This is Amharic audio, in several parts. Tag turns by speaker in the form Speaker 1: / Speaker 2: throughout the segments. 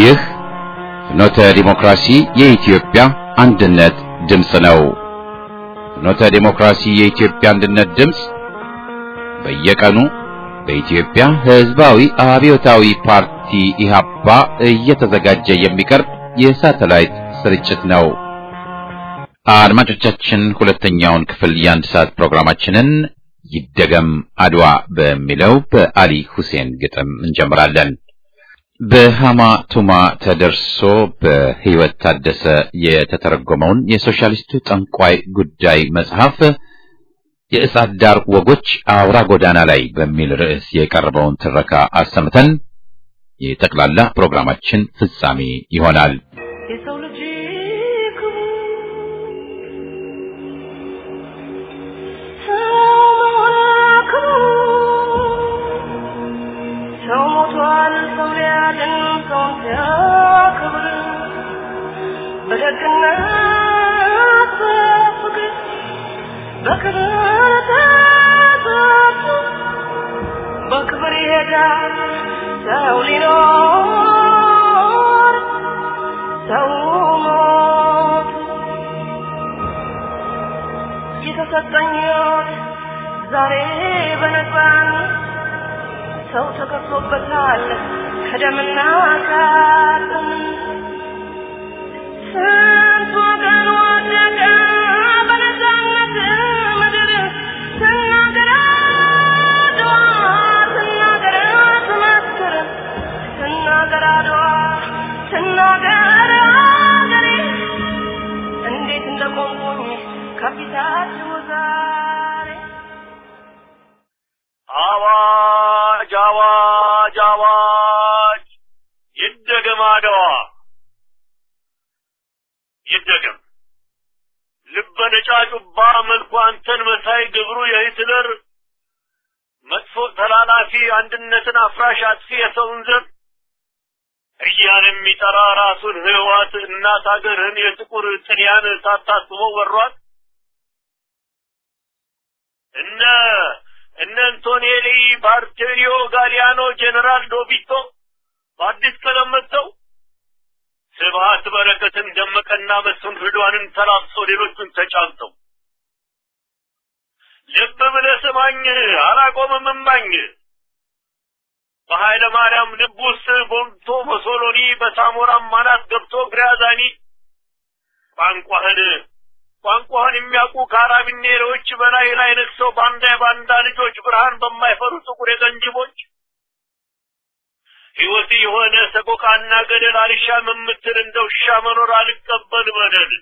Speaker 1: ይህ ፍኖተ ዲሞክራሲ የኢትዮጵያ አንድነት ድምፅ ነው። ፍኖተ ዲሞክራሲ የኢትዮጵያ አንድነት ድምፅ በየቀኑ በኢትዮጵያ ሕዝባዊ አብዮታዊ ፓርቲ ኢህአፓ እየተዘጋጀ የሚቀርብ የሳተላይት ስርጭት ነው። አድማጮቻችን ሁለተኛውን ክፍል የአንድ ሰዓት ፕሮግራማችንን ይደገም አድዋ በሚለው በአሊ ሁሴን ግጥም እንጀምራለን። በሃማ ቱማ ተደርሶ በህይወት ታደሰ የተተረጎመውን የሶሻሊስቱ ጠንቋይ ጉዳይ መጽሐፍ የእሳት ዳር ወጎች አውራ ጎዳና ላይ በሚል ርዕስ የቀረበውን ትረካ አሰምተን የጠቅላላ ፕሮግራማችን ፍጻሜ ይሆናል።
Speaker 2: የሰው ልጅ ሰው ሞቷል፣ ሰው ሊያድን ሰው ሲያከብር በደግነት በፍቅር በክብር ተጠርቶ በክብር ይሄዳል ሰው ሊኖር ሰው ሞት የተሰጠኝ ዛሬ በነፃነት ሰው ተከፍሎበታል ከደምና ከአጥንት ስንት ወገን ወደቀ በነፃነት ምድር ስናገር አድዋ ስናገር ትመስክር ስናገር አድዋ ስናገር አገሬ እንዴት እንደቆምኩኝ ከፊታችሁ ዛሬ
Speaker 3: አዋጅ አዋጅ አዋጅ ይደገም አድዋ ይደገም ልበ ነጫጩባ መልኩ አንተን መሳይ ግብሩ የሂትለር መጥፎ ተላላፊ አንድነትን አፍራሽ አጥፊ የሰውን ዘር እያለ የሚጠራ ራሱን ህዋት እናት አገርህን የጥቁር ጥልያን ሳታስበው ወሯት እነ አንቶኔሊ ባርቴሪዮ ጋሊያኖ ጀነራል ዶቢቶ በአዲስ ቀለም መጥተው ስብሃት በረከትን ደመቀና መስፍን ርዷንን ተላብሶ ሌሎቹን ተጫምተው ልብ ብለህ ስማኝ አላቆምም እማኝ በኃይለ ማርያም ልብ ውስጥ ቦምቶ በሶሎኒ በሳሞራም ማናት ገብቶ ግራዛኒ ቋንቋህን የሚያውቁ ካራቢኔሮች በላይ ላይ ነክሰው ባንዳ ልጆች ብርሃን በማይፈሩ ጥቁር የቀንጅቦች ሕይወት የሆነ ሰቆቃና ገደል አልሻም የምትል እንደው ሻ መኖር አልቀበል በደል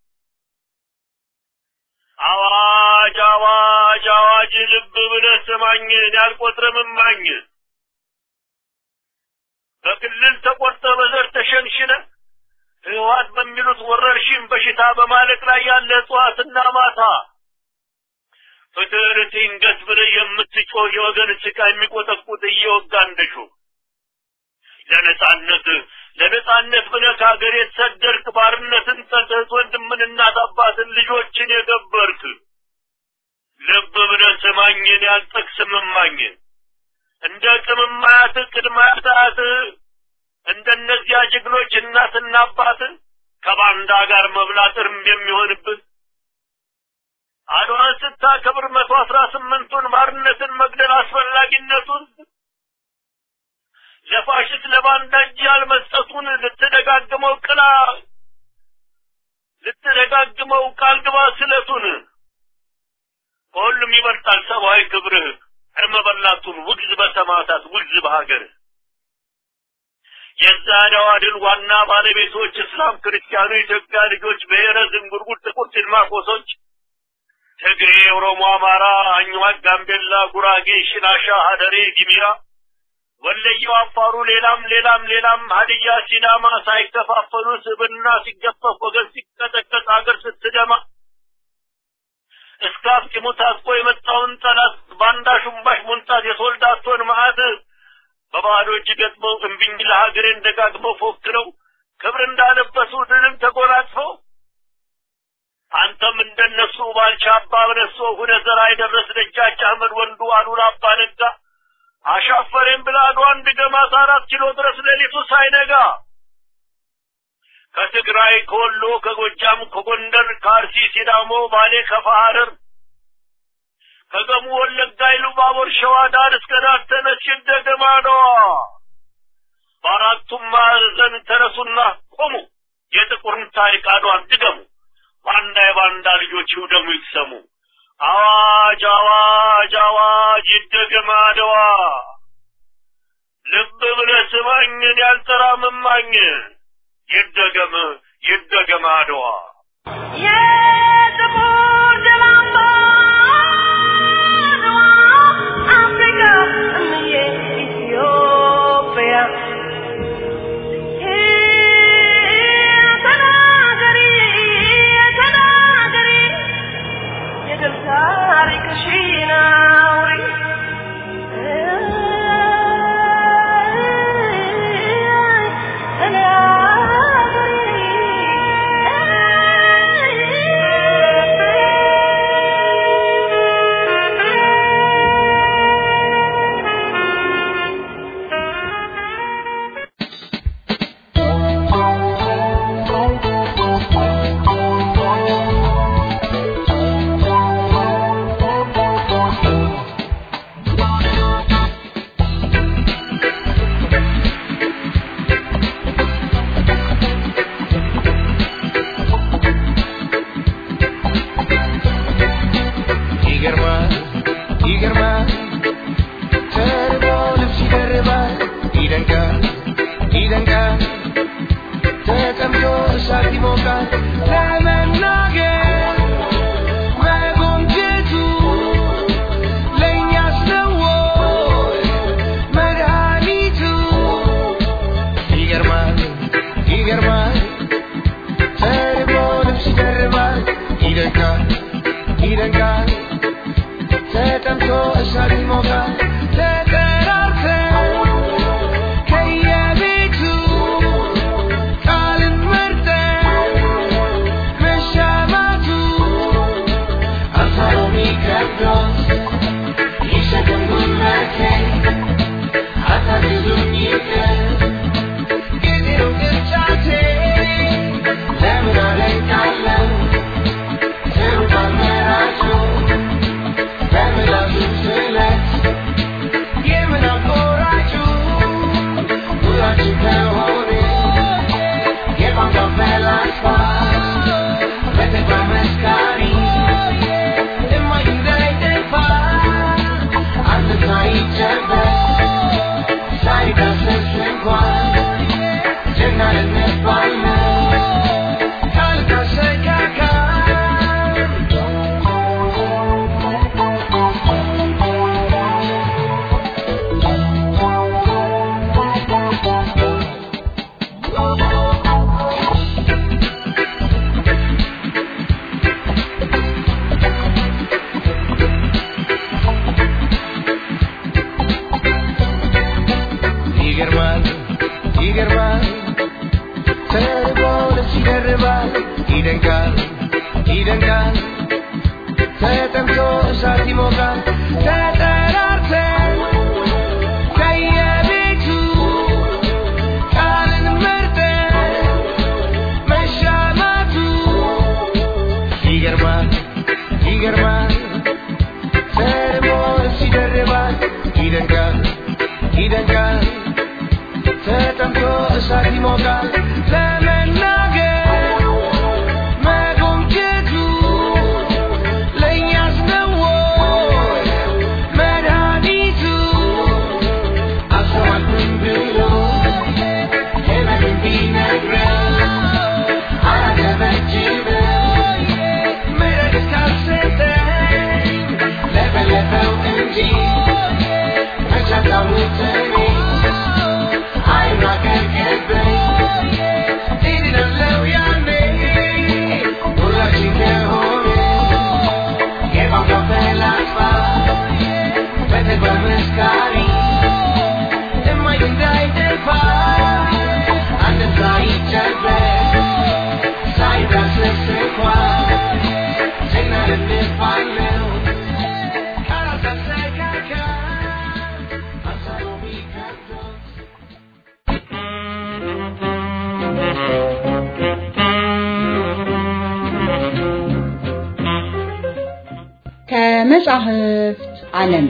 Speaker 3: አዋጅ አዋጅ አዋጅ ልብ ብለህ ስማኝ ያልቆጥርም እማኝ በክልል ተቆርጠ በዘር ተሸንሽነ ህዋት በሚሉት ወረርሽኝ በሽታ በማለቅ ላይ ያለ ጧትና ማታ ፍትህን እንገት ብለህ የምትጮህ የወገን ስቃይ የሚቆጠቁት እየወጋ እንደሹ ለነጻነት ብለህ ከሀገር የተሰደድክ ባርነትን ጠልተህ ወንድምን እናት አባትን ልጆችን የገበርክ ልብ ብለህ ስማኝን ያልጠቅስም እማኝ እንደ ቅምማያት ቅድማያት እንደነዚያ ጀግኖች እናትና አባት ከባንዳ ጋር መብላትም የሚሆንብህ አድዋን ስታከብር 118ቱን ባርነትን መግደል አስፈላጊነቱን ለፋሽስት ለባንዳ እጅ ያልመስጠቱን ልትደጋግመው ቃል ግባ ስለቱን ሁሉም ይበልጣል ሰብአዊ ክብርህ እርመበላቱን ውግዝ በሰማዕታት ውግዝ በሀገር የዛሬዋ ድል ዋና ባለቤቶች እስላም ክርስቲያኑ ኢትዮጵያ ልጆች ብሔረ ዝንጉርጉር ጥቁር ሲልማኮሶች ትግሬ ኦሮሞ አማራ አኝዋክ ጋምቤላ ጉራጌ ሽናሻ ሀደሬ ጊሚራ ወለየው አፋሩ ሌላም ሀዲያ ሲዳማ ሳይከፋፈሉ ስብና ሲገፈፍ ወገን ሲቀጠቀጥ አገር ስትደማ እስካፍ ኪሙታስቆ የመጣውን ጠላት ባንዳ ሹምባሽ ሞንታት የሶልዳቶን ማዕት በባዶ እጅ ገጥመው እምቢኝ ለሀገሬን ደጋግመው ፎክረው ክብር እንዳለበሱ ድልም ተጎናጽፈው አንተም እንደነሱ ባልቻ አባ በነሶ ሁነ ዘራ አይደረስ ደጃች አህመድ ወንዱ አሉላ አባ ነጋ አሻፈረን ብላ ዷን ድገማት 4 ኪሎ ድረስ ለሊቱ ሳይነጋ ከትግራይ ከወሎ ከጎጃም ከጎንደር ከአርሲ ሲዳሞ ባሌ ከፋ ሐረር ከገሙ ወለጋ ኢሉባቦር ሸዋ ዳር እስከ ዳር ተነሽ እንደገማ ነው በአራቱም ማዕዘን ተነሱና ቆሙ የጥቁርን ታሪክ አድዋን ድገሙ ባንዳ ልጆች ይውደሙ ይሰሙ አዋጅ አዋጅ አዋጅ ይደገም አድዋ ልብ ብለህ ስማኝ ያልተራመማኝ ይደገም አድዋ
Speaker 2: የጥቁር ደም አምባ አፍሪካ እምዬ ኢትዮጵያ ተናገሪ የድል ታሪክሽን አውሪ I'm not gonna get back.
Speaker 4: ከመጻሕፍት ዓለም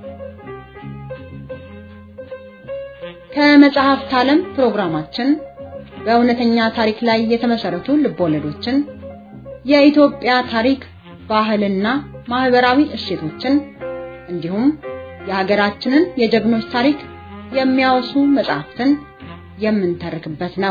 Speaker 4: ከመጻሕፍት ዓለም ፕሮግራማችን በእውነተኛ ታሪክ ላይ የተመሰረቱ ልቦለዶችን የኢትዮጵያ ታሪክ ባህልና ማህበራዊ እሴቶችን እንዲሁም የሀገራችንን የጀግኖች ታሪክ የሚያወሱ መጻሕፍትን የምንተርክበት ነው።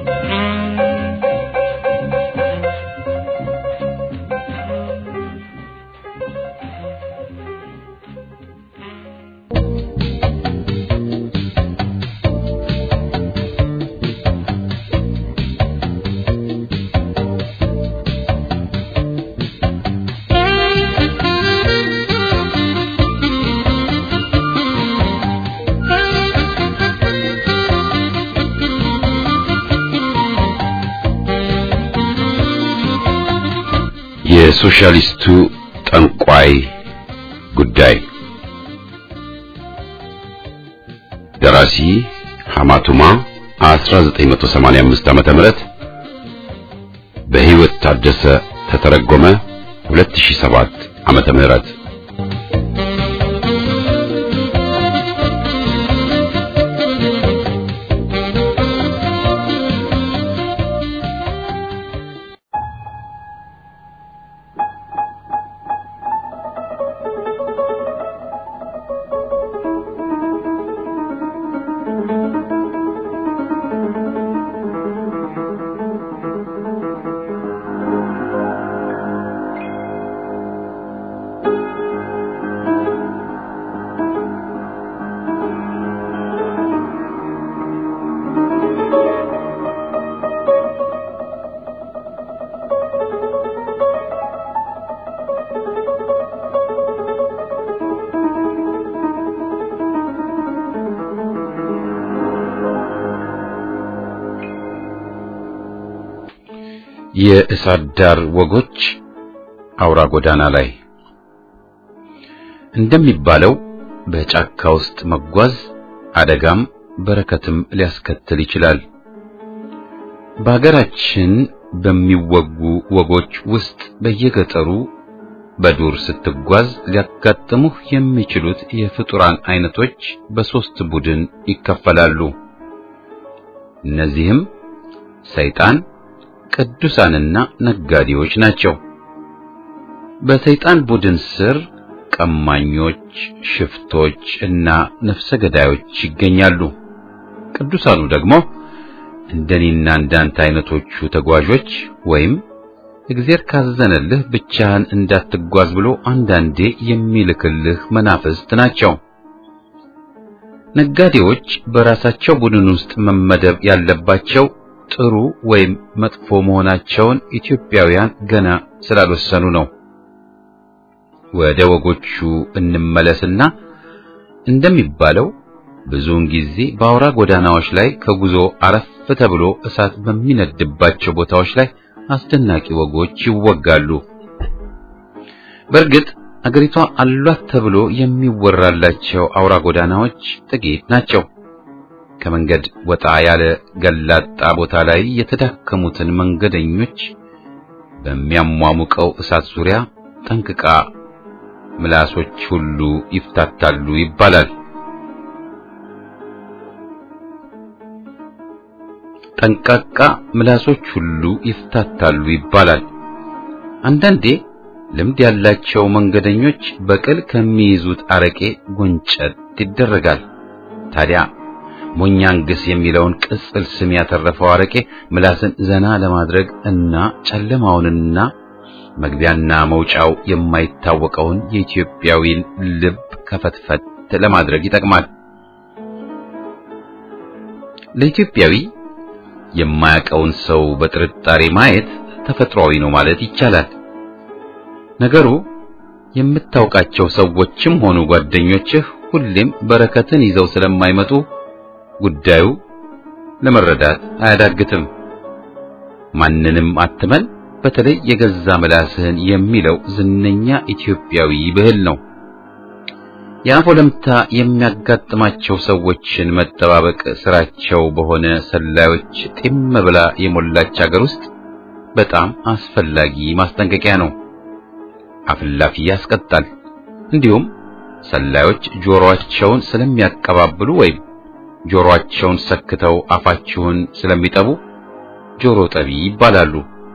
Speaker 1: የሶሻሊስቱ ጠንቋይ ጉዳይ ደራሲ ሐማቱማ 1985 ዓመተ ምህረት በህይወት ታደሰ ተተረጎመ 2007 ዓመተ ምህረት የእሳት ዳር ወጎች አውራ ጎዳና ላይ እንደሚባለው በጫካ ውስጥ መጓዝ አደጋም በረከትም ሊያስከትል ይችላል። በሀገራችን በሚወጉ ወጎች ውስጥ በየገጠሩ በዱር ስትጓዝ ሊያጋጥሙህ የሚችሉት የፍጡራን አይነቶች በሶስት ቡድን ይከፈላሉ። እነዚህም ሰይጣን፣ ቅዱሳንና ነጋዴዎች ናቸው። በሰይጣን ቡድን ስር ቀማኞች፣ ሽፍቶች እና ነፍሰ ገዳዮች ይገኛሉ። ቅዱሳኑ ደግሞ እንደኔና እንዳንተ አይነቶቹ ተጓዦች ወይም እግዚአብሔር ካዘነልህ ብቻህን እንዳትጓዝ ብሎ አንዳንዴ የሚልክልህ መናፍስት ናቸው። ነጋዴዎች በራሳቸው ቡድን ውስጥ መመደብ ያለባቸው ጥሩ ወይም መጥፎ መሆናቸውን ኢትዮጵያውያን ገና ስላልወሰኑ ነው። ወደ ወጎቹ እንመለስና እንደሚባለው ብዙውን ጊዜ በአውራ ጎዳናዎች ላይ ከጉዞ አረፍ ተብሎ እሳት በሚነድባቸው ቦታዎች ላይ አስደናቂ ወጎች ይወጋሉ። በእርግጥ አገሪቷ አሏት ተብሎ የሚወራላቸው አውራ ጎዳናዎች ጥቂት ናቸው። ከመንገድ ወጣ ያለ ገላጣ ቦታ ላይ የተዳከሙትን መንገደኞች በሚያሟሙቀው እሳት ዙሪያ ጠንቅቃ ምላሶች ሁሉ ይፍታታሉ ይባላል። ጠንቃቃ ምላሶች ሁሉ ይፍታታሉ ይባላል። አንዳንዴ ልምድ ያላቸው መንገደኞች በቅል ከሚይዙት አረቄ ጎንጨት ይደረጋል። ታዲያ ሞኛንግስ የሚለውን ቅጽል ስም ያተረፈው አረቄ ምላስን ዘና ለማድረግ እና ጨለማውንና መግቢያና መውጫው የማይታወቀውን የኢትዮጵያዊን ልብ ከፈትፈት ለማድረግ ይጠቅማል። ለኢትዮጵያዊ የማያውቀውን ሰው በጥርጣሬ ማየት ተፈጥሯዊ ነው ማለት ይቻላል። ነገሩ የምታውቃቸው ሰዎችም ሆኑ ጓደኞችህ ሁሌም በረከትን ይዘው ስለማይመጡ ጉዳዩ ለመረዳት አያዳግትም። ማንንም አትመን፣ በተለይ የገዛ ምላስህን የሚለው ዝነኛ ኢትዮጵያዊ ባህል ነው። የአፍ ወለምታ የሚያጋጥማቸው ሰዎችን መጠባበቅ ስራቸው በሆነ ሰላዮች ጢም ብላ የሞላች ሀገር ውስጥ በጣም አስፈላጊ ማስጠንቀቂያ ነው። አፍላፊ ያስቀጣል። እንዲሁም ሰላዮች ጆሮአቸውን ስለሚያቀባብሉ ወይም ጆሮአቸውን ሰክተው አፋቸውን ስለሚጠቡ ጆሮ ጠቢ ይባላሉ።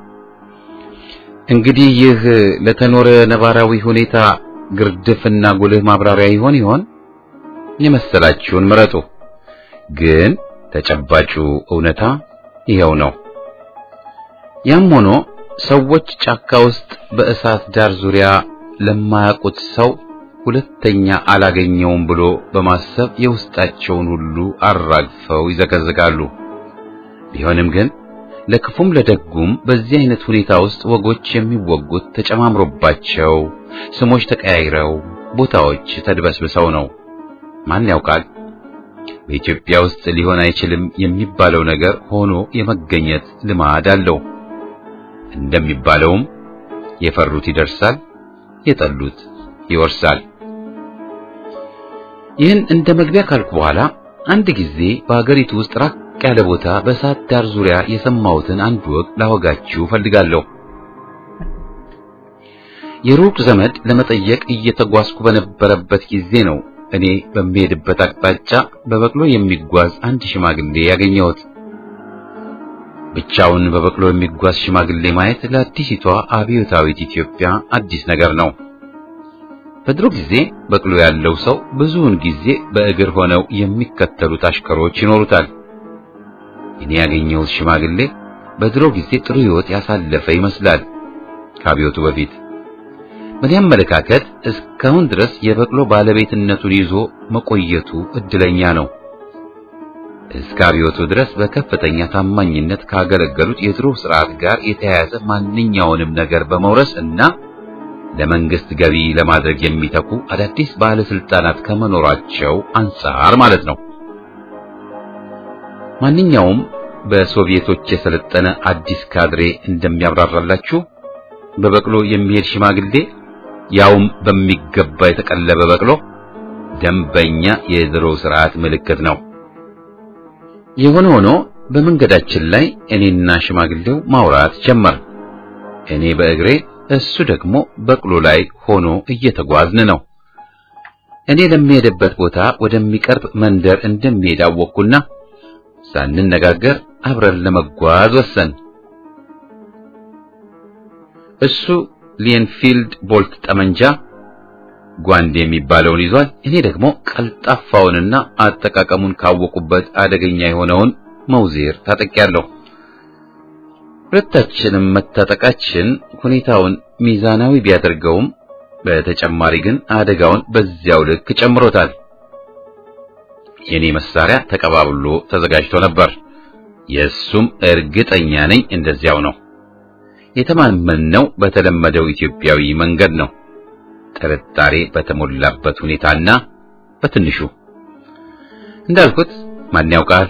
Speaker 1: እንግዲህ ይህ ለተኖረ ነባራዊ ሁኔታ ግርድፍና ጉልህ ማብራሪያ ይሆን? የመሰላችሁን ምረጡ። ግን ተጨባጩ እውነታ ይሄው ነው። ያም ሆኖ ሰዎች ጫካ ውስጥ በእሳት ዳር ዙሪያ ለማያውቁት ሰው ሁለተኛ አላገኘውም ብሎ በማሰብ የውስጣቸውን ሁሉ አራግፈው ይዘገዝጋሉ። ቢሆንም ግን ለክፉም ለደጉም በዚህ አይነት ሁኔታ ውስጥ ወጎች የሚወጉት ተጨማምሮባቸው፣ ስሞች ተቀያይረው፣ ቦታዎች ተድበስብሰው ነው። ማን ያውቃል? በኢትዮጵያ ውስጥ ሊሆን አይችልም የሚባለው ነገር ሆኖ የመገኘት ልማድ አለው። እንደሚባለውም የፈሩት ይደርሳል፣ የጠሉት ይወርሳል። ይህን እንደ መግቢያ ካልኩ በኋላ አንድ ጊዜ በአገሪቱ ውስጥ ራቅ ያለ ቦታ በእሳት ዳር ዙሪያ የሰማሁትን አንድ ወግ ላወጋችሁ ፈልጋለሁ። የሩቅ ዘመድ ለመጠየቅ እየተጓዝኩ በነበረበት ጊዜ ነው እኔ በሚሄድበት አቅጣጫ በበቅሎ የሚጓዝ አንድ ሽማግሌ ያገኘሁት። ብቻውን በበቅሎ የሚጓዝ ሽማግሌ ማየት ለአዲሲቷ አብዮታዊት ኢትዮጵያ አዲስ ነገር ነው። በድሮ ጊዜ በቅሎ ያለው ሰው ብዙውን ጊዜ በእግር ሆነው የሚከተሉት አሽከሮች ይኖሩታል። እኔ ያገኘሁት ሽማግሌ በድሮ ጊዜ ጥሩ ሕይወት ያሳለፈ ይመስላል። ከአብዮቱ በፊት በእኔ አመለካከት እስካሁን ድረስ የበቅሎ ባለቤትነቱን ይዞ መቆየቱ እድለኛ ነው። እስከ አብዮቱ ድረስ በከፍተኛ ታማኝነት ካገለገሉት የድሮ ስርዓት ጋር የተያያዘ ማንኛውንም ነገር በመውረስ እና ለመንግስት ገቢ ለማድረግ የሚተኩ አዳዲስ ባለስልጣናት ከመኖራቸው አንፃር ማለት ነው። ማንኛውም በሶቪየቶች የሰለጠነ አዲስ ካድሬ እንደሚያብራራላችሁ በበቅሎ የሚሄድ ሽማግሌ ያውም በሚገባ የተቀለበ በቅሎ ደንበኛ የድሮ ስርዓት ምልክት ነው። የሆነ ሆኖ በመንገዳችን ላይ እኔና ሽማግሌው ማውራት ጀመር። እኔ በእግሬ እሱ ደግሞ በቅሎ ላይ ሆኖ እየተጓዝን ነው። እኔ ለሚሄድበት ቦታ ወደሚቀርብ መንደር እንደሚሄድ አወቅኩና ሳንነጋገር አብረን ለመጓዝ ወሰን። እሱ ሊንፊልድ ቦልት ጠመንጃ ጓንድ የሚባለውን ይዟል። እኔ ደግሞ ቀልጣፋውንና አጠቃቀሙን ካወቁበት አደገኛ የሆነውን መውዜር ታጠቂያለሁ። ሁለታችንም መታጠቃችን ሁኔታውን ሚዛናዊ ቢያደርገውም በተጨማሪ ግን አደጋውን በዚያው ልክ ጨምሮታል። የኔ መሳሪያ ተቀባብሎ ተዘጋጅቶ ነበር። የሱም እርግጠኛ ነኝ እንደዚያው ነው። የተማመነው በተለመደው ኢትዮጵያዊ መንገድ ነው። ጥርጣሬ በተሞላበት ሁኔታና በትንሹ እንዳልኩት ማን ያውቃል?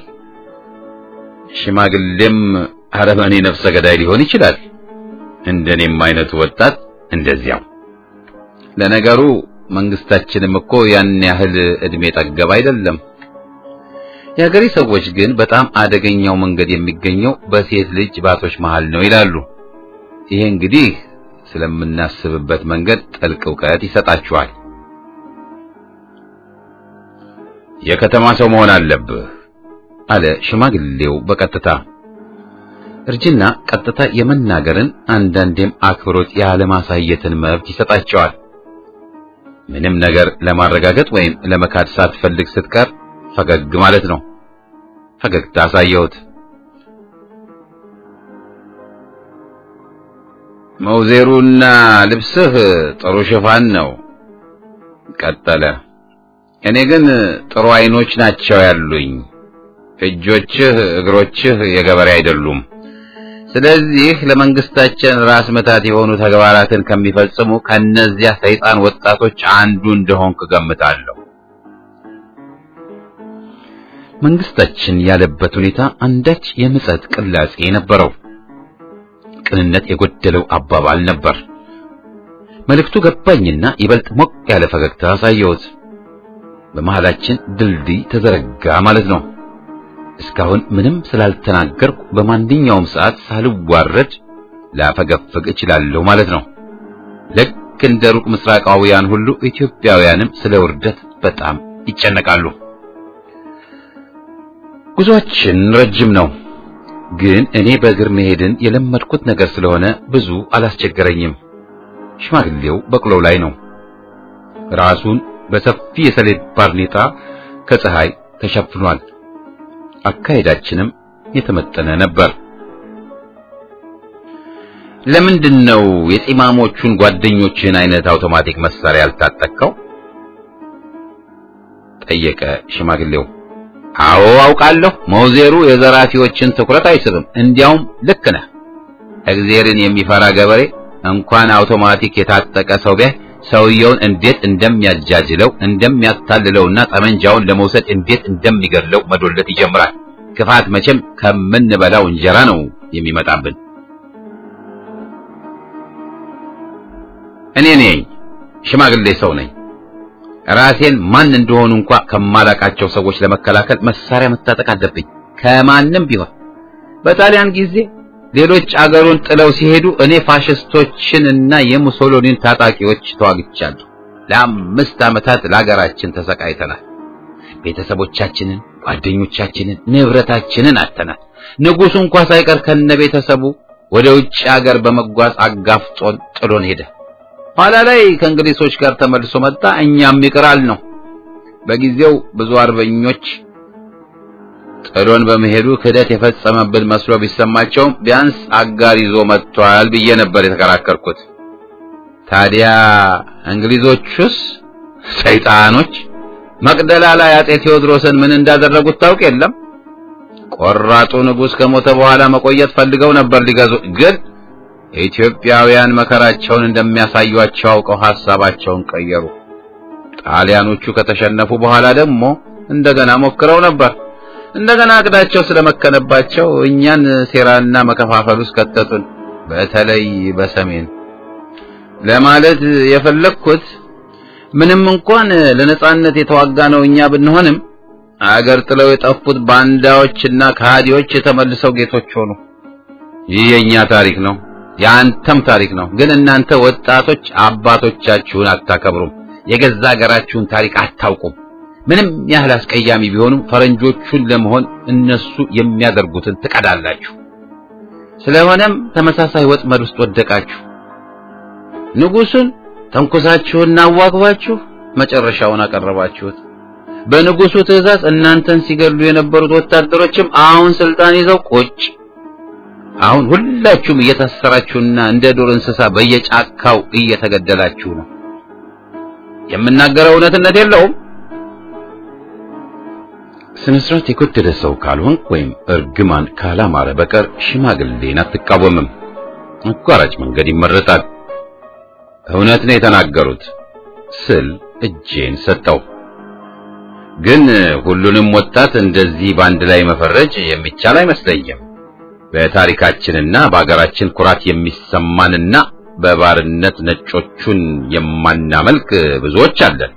Speaker 1: ሽማግሌም አረመኔ ነፍሰ ገዳይ ሊሆን ይችላል። እንደኔም አይነቱ ወጣት እንደዚያው። ለነገሩ መንግስታችንም እኮ ያን ያህል እድሜ ጠገብ አይደለም። የሀገሬ ሰዎች ግን በጣም አደገኛው መንገድ የሚገኘው በሴት ልጅ ባቶች መሃል ነው ይላሉ። ይሄ እንግዲህ ስለምናስብበት መንገድ ጥልቅ ዕውቀት ይሰጣችኋል። የከተማ ሰው መሆን አለብህ አለ ሽማግሌው በቀጥታ። እርጅና ቀጥታ የመናገርን አንዳንዴም አክብሮት ያለማሳየትን መብት ይሰጣቸዋል። ምንም ነገር ለማረጋገጥ ወይም ለመካድ ሳትፈልግ ስትቀር ፈገግ ማለት ነው። ፈገግታ አሳየሁት። መውዜሩና ልብስህ ጥሩ ሽፋን ነው ቀጠለ። እኔ ግን ጥሩ አይኖች ናቸው ያሉኝ። እጆችህ እግሮችህ የገበሬ አይደሉም። ስለዚህ ለመንግስታችን ራስ መታት የሆኑ ተግባራትን ከሚፈጽሙ ከነዚያ ሰይጣን ወጣቶች አንዱ እንደሆንክ ገምታለሁ። መንግስታችን ያለበት ሁኔታ አንዳች የምጸት ቅላጼ ነበረው። ቅንነት የጎደለው አባባል ነበር። መልእክቱ ገባኝና ይበልጥ ሞቅ ያለ ፈገግታ አሳየሁት። በመሃላችን ድልድይ ተዘረጋ ማለት ነው። እስካሁን ምንም ስላልተናገርኩ በማንኛውም ሰዓት ሳልዋረድ ላፈገፍግ እችላለሁ ማለት ነው። ልክ እንደ ሩቅ ምስራቃውያን ሁሉ ኢትዮጵያውያንም ስለ ውርደት በጣም ይጨነቃሉ። ጉዟችን ረጅም ነው፣ ግን እኔ በእግር መሄድን የለመድኩት ነገር ስለሆነ ብዙ አላስቸገረኝም። ሽማግሌው በቅሎው ላይ ነው። ራሱን በሰፊ የሰሌድ ባርኔጣ ከፀሐይ ተሸፍኗል። አካሄዳችንም የተመጠነ ነበር። ለምንድን ነው የጢማሞቹን ጓደኞችን አይነት አውቶማቲክ መሳሪያ ያልታጠቀው? ጠየቀ ሽማግሌው። አዎ አውቃለሁ፣ መውዜሩ የዘራፊዎችን ትኩረት አይስብም። እንዲያውም ልክ ነህ። እግዚአብሔርን የሚፈራ ገበሬ እንኳን አውቶማቲክ የታጠቀ ሰው ቢያይ ሰውየውን እንዴት እንደሚያጃጅለው እንደሚያታልለውና ጠመንጃውን ለመውሰድ እንዴት እንደሚገድለው መዶለት ይጀምራል። ክፋት መቼም ከምንበላው እንጀራ ነው የሚመጣብን። እኔ ነኝ ሽማግሌ ሰው ነኝ። ራሴን ማን እንደሆኑ እንኳን ከማላቃቸው ሰዎች ለመከላከል መሳሪያ መታጠቅ አለብኝ፣ ከማንም ቢሆን። በጣሊያን ጊዜ ሌሎች አገሩን ጥለው ሲሄዱ እኔ ፋሽስቶችንና የሙሶሎኒን ታጣቂዎች ተዋግቻለሁ። ለ5 ዓመታት ለሀገራችን ተሰቃይተናል። ቤተሰቦቻችንን፣ ጓደኞቻችንን፣ ንብረታችንን አጥተናል። ንጉሡ እንኳን ሳይቀር ከነቤተሰቡ ወደ ውጭ ሀገር በመጓዝ አጋፍጦን ጥሎን ሄደ። ኋላ ላይ ከእንግሊዞች ጋር ተመልሶ መጣ። እኛም ይቅራል ነው። በጊዜው ብዙ አርበኞች ጥሎን በመሄዱ ክህደት የፈጸመብን መስሎ ቢሰማቸውም ቢያንስ አጋር ይዞ መጥቷል ብዬ ነበር የተከራከርኩት። ታዲያ እንግሊዞቹስ ሰይጣኖች መቅደላ ላይ አጤ ቴዎድሮስን ምን እንዳደረጉት ታውቅ የለም? ቆራጡ ንጉሥ ከሞተ በኋላ መቆየት ፈልገው ነበር ሊገዙ፣ ግን ኢትዮጵያውያን መከራቸውን እንደሚያሳዩአቸው አውቀው ሐሳባቸውን ቀየሩ። ጣሊያኖቹ ከተሸነፉ በኋላ ደግሞ እንደገና ሞክረው ነበር። እንደገና አቅዳቸው ስለመከነባቸው እኛን ሴራና መከፋፈል ውስጥ ከተቱን፣ በተለይ በሰሜን። ለማለት የፈለኩት ምንም እንኳን ለነጻነት የተዋጋነው እኛ ብንሆንም አገር ጥለው የጠፉት ባንዳዎችና ከሃዲዎች ተመልሰው ጌቶች ሆኑ። ይህ የኛ ታሪክ ነው፣ ያንተም ታሪክ ነው። ግን እናንተ ወጣቶች አባቶቻችሁን አታከብሩም፣ የገዛ ሀገራችሁን ታሪክ አታውቁም። ምንም ያህል አስቀያሚ ቢሆኑም ፈረንጆቹን ለመሆን እነሱ የሚያደርጉትን ትቀዳላችሁ። ስለሆነም ተመሳሳይ ወጥመድ ውስጥ ወደቃችሁ። ንጉሡን ተንኮሳችሁና አዋግባችሁ መጨረሻውን አቀረባችሁት። በንጉሡ ትእዛዝ እናንተን ሲገሉ የነበሩት ወታደሮችም አሁን ስልጣን ይዘው ቁጭ። አሁን ሁላችሁም እየታሰራችሁና እንደ ዱር እንስሳ በየጫካው እየተገደላችሁ ነው። የምናገረው እውነትነት የለውም? ስነስርዓት የጎደለ ሰው ካልሆን ወይም እርግማን ካላማረ በቀር ሽማግሌን አትቃወምም። አቋራጭ መንገድ ይመረጣል። እውነት ነው የተናገሩት ስል እጄን ሰጠው። ግን ሁሉንም ወጣት እንደዚህ ባንድ ላይ መፈረጅ የሚቻል አይመስለኝም። በታሪካችንና በአገራችን ኩራት የሚሰማንና በባርነት ነጮቹን የማናመልክ ብዙዎች አለን።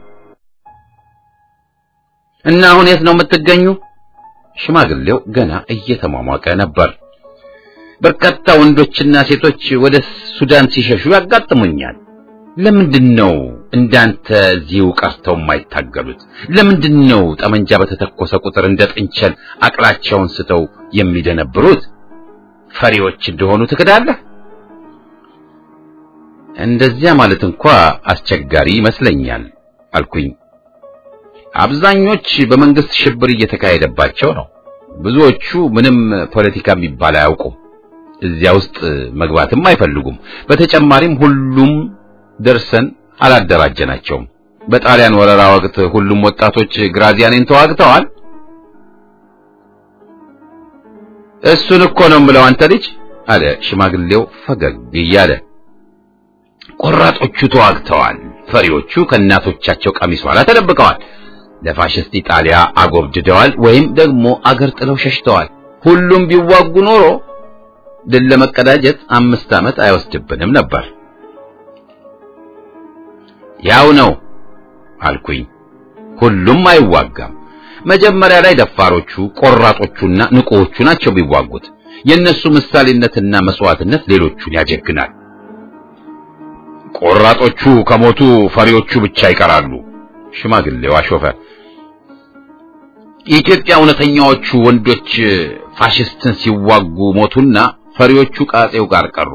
Speaker 1: እና አሁን የት ነው የምትገኙ? ሽማግሌው ገና እየተሟሟቀ ነበር። በርካታ ወንዶችና ሴቶች ወደ ሱዳን ሲሸሹ ያጋጥሙኛል። ለምንድነው እንዳንተ እዚሁ ቀርተው የማይታገሉት? ለምንድነው ጠመንጃ በተተኮሰ ቁጥር እንደ ጥንቸል አቅላቸውን ስተው የሚደነብሩት? ፈሪዎች እንደሆኑ ትክዳለህ? እንደዚያ ማለት እንኳን አስቸጋሪ ይመስለኛል አልኩኝ። አብዛኞች በመንግስት ሽብር እየተካሄደባቸው ነው። ብዙዎቹ ምንም ፖለቲካ የሚባል አያውቁም። እዚያ ውስጥ መግባትም አይፈልጉም። በተጨማሪም ሁሉም ደርሰን አላደራጀናቸውም። በጣሊያን ወረራ ወቅት ሁሉም ወጣቶች ግራዚያንን ተዋግተዋል። እሱን እኮ ነው የምለው አንተ ልጅ አለ ሽማግሌው ፈገግ እያለ። ቆራጦቹ ተዋግተዋል። ፈሪዎቹ ከእናቶቻቸው ቀሚስ ኋላ ተደብቀዋል። ለፋሽስት ኢጣሊያ አጎብድደዋል ወይም ደግሞ አገር ጥለው ሸሽተዋል። ሁሉም ቢዋጉ ኖሮ ድል ለመቀዳጀት 5 ዓመት አይወስድብንም ነበር። ያው ነው አልኩኝ። ሁሉም አይዋጋም። መጀመሪያ ላይ ደፋሮቹ ቆራጦቹና ንቁዎቹ ናቸው ቢዋጉት። የነሱ ምሳሌነትና መስዋዕትነት ሌሎቹን ያጀግናል። ቆራጦቹ ከሞቱ ፈሪዎቹ ብቻ ይቀራሉ። ሽማግሌው አሾፈ። የኢትዮጵያ እውነተኛዎቹ ወንዶች ፋሽስትን ሲዋጉ ሞቱና ፈሪዎቹ ቃጼው ጋር ቀሩ።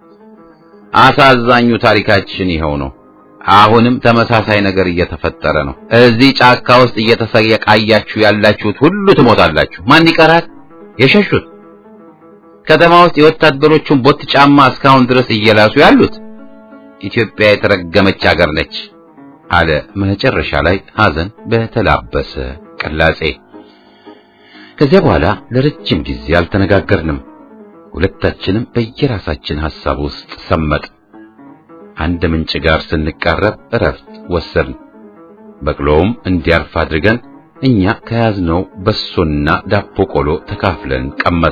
Speaker 1: አሳዛኙ ታሪካችን ይኸው ነው። አሁንም ተመሳሳይ ነገር እየተፈጠረ ነው። እዚህ ጫካ ውስጥ እየተሰቃያችሁ ያላችሁት ሁሉ ትሞታላችሁ። ማን ይቀራል? የሸሹት። ከተማ ውስጥ የወታደሮቹን ቦት ጫማ እስካሁን ድረስ እየላሱ ያሉት። ኢትዮጵያ የተረገመች ሀገር ነች አለ መጨረሻ ላይ ሐዘን በተላበሰ ቅላጼ። ከዚያ በኋላ ለረጅም ጊዜ አልተነጋገርንም። ሁለታችንም በየራሳችን ሐሳብ ውስጥ ሰመጥ። አንድ ምንጭ ጋር ስንቃረብ እረፍት ወሰድን። በቅሎውም እንዲያርፍ አድርገን እኛ ከያዝነው በሶና ዳቦ ቆሎ ተካፍለን ቀመስ።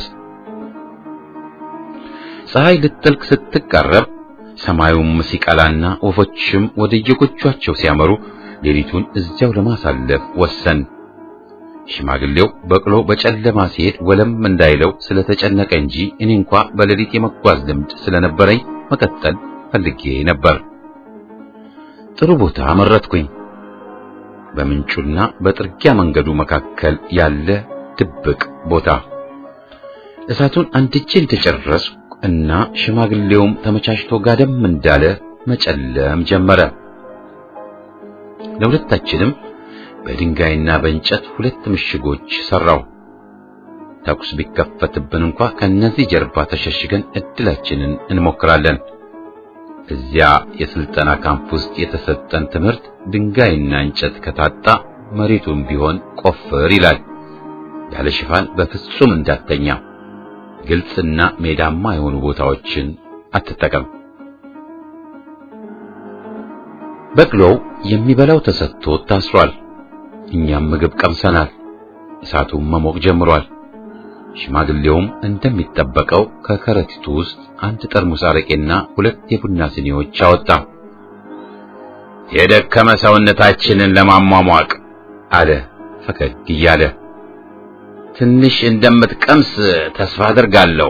Speaker 1: ፀሐይ ልትጠልቅ ስትቃረብ ሰማዩም ሲቀላና ወፎችም ወደ የጎጇቸው ሲያመሩ ሌሊቱን እዚያው ለማሳለፍ ወሰን። ሽማግሌው በቅሎ በጨለማ ሲሄድ ወለም እንዳይለው ስለተጨነቀ እንጂ እኔ እንኳ በሌሊት የመጓዝ ልምድ ስለነበረኝ መቀጠል ፈልጌ ነበር። ጥሩ ቦታ መረጥኩኝ። በምንጩና በጥርጊያ መንገዱ መካከል ያለ ድብቅ ቦታ። እሳቱን አንድቼ እንደጨረስኩ እና ሽማግሌውም ተመቻችቶ ጋደም እንዳለ መጨለም ጀመረ። ለሁለታችንም በድንጋይና በእንጨት ሁለት ምሽጎች ሰራው። ተኩስ ቢከፈትብን እንኳ ከነዚህ ጀርባ ተሸሽገን እድላችንን እንሞክራለን። እዚያ የስልጠና ካምፕ ውስጥ የተሰጠን ትምህርት ድንጋይና እንጨት ከታጣ መሬቱን ቢሆን ቆፍር ይላል። ያለ ሽፋን በፍጹም እንዳተኛ። ግልጽና ሜዳማ የሆኑ ቦታዎችን አትጠቀም። በቅሎው የሚበላው ተሰጥቶ ታስሯል። እኛም ምግብ ቀምሰናል። እሳቱም መሞቅ ጀምሯል። ሽማግሌውም እንደሚጠበቀው ከከረጢቱ ውስጥ አንድ ጠርሙስ አረቄና ሁለት የቡና ሲኒዎች አወጣ። የደከመ ሰውነታችንን ለማሟሟቅ አለ ፈገግ እያለ። ትንሽ እንደምትቀምስ ተስፋ አደርጋለሁ።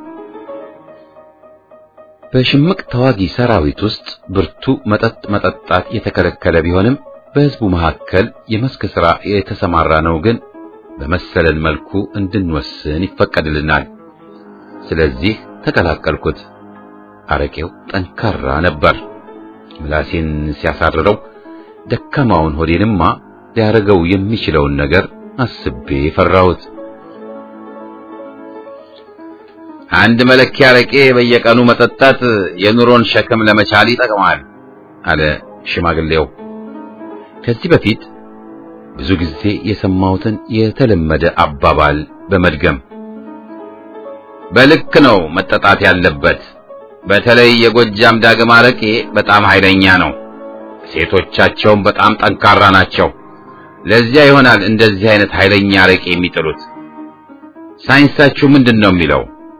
Speaker 1: በሽምቅ ተዋጊ ሰራዊት ውስጥ ብርቱ መጠጥ መጠጣት የተከለከለ ቢሆንም በሕዝቡ መካከል የመስክ ሥራ የተሰማራ ነው ግን በመሰለን መልኩ እንድንወስን ይፈቀድልናል። ስለዚህ ተቀላቀልኩት። አረቄው ጠንካራ ነበር። ምላሴን ሲያሳርረው ደካማውን ሆዴንማ ሊያረገው የሚችለውን ነገር አስቤ ፈራሁት። አንድ መለኪያ አረቄ በየቀኑ መጠጣት የኑሮን ሸክም ለመቻል ይጠቅማል አለ ሽማግሌው። ከዚህ በፊት ብዙ ጊዜ የሰማሁትን የተለመደ አባባል በመድገም በልክ ነው መጠጣት ያለበት። በተለይ የጎጃም ዳግም አረቄ በጣም ኃይለኛ ነው። ሴቶቻቸውም በጣም ጠንካራ ናቸው። ለዚያ ይሆናል እንደዚህ አይነት ኃይለኛ አረቄ የሚጥሉት። ሳይንሳችሁ ምንድነው የሚለው?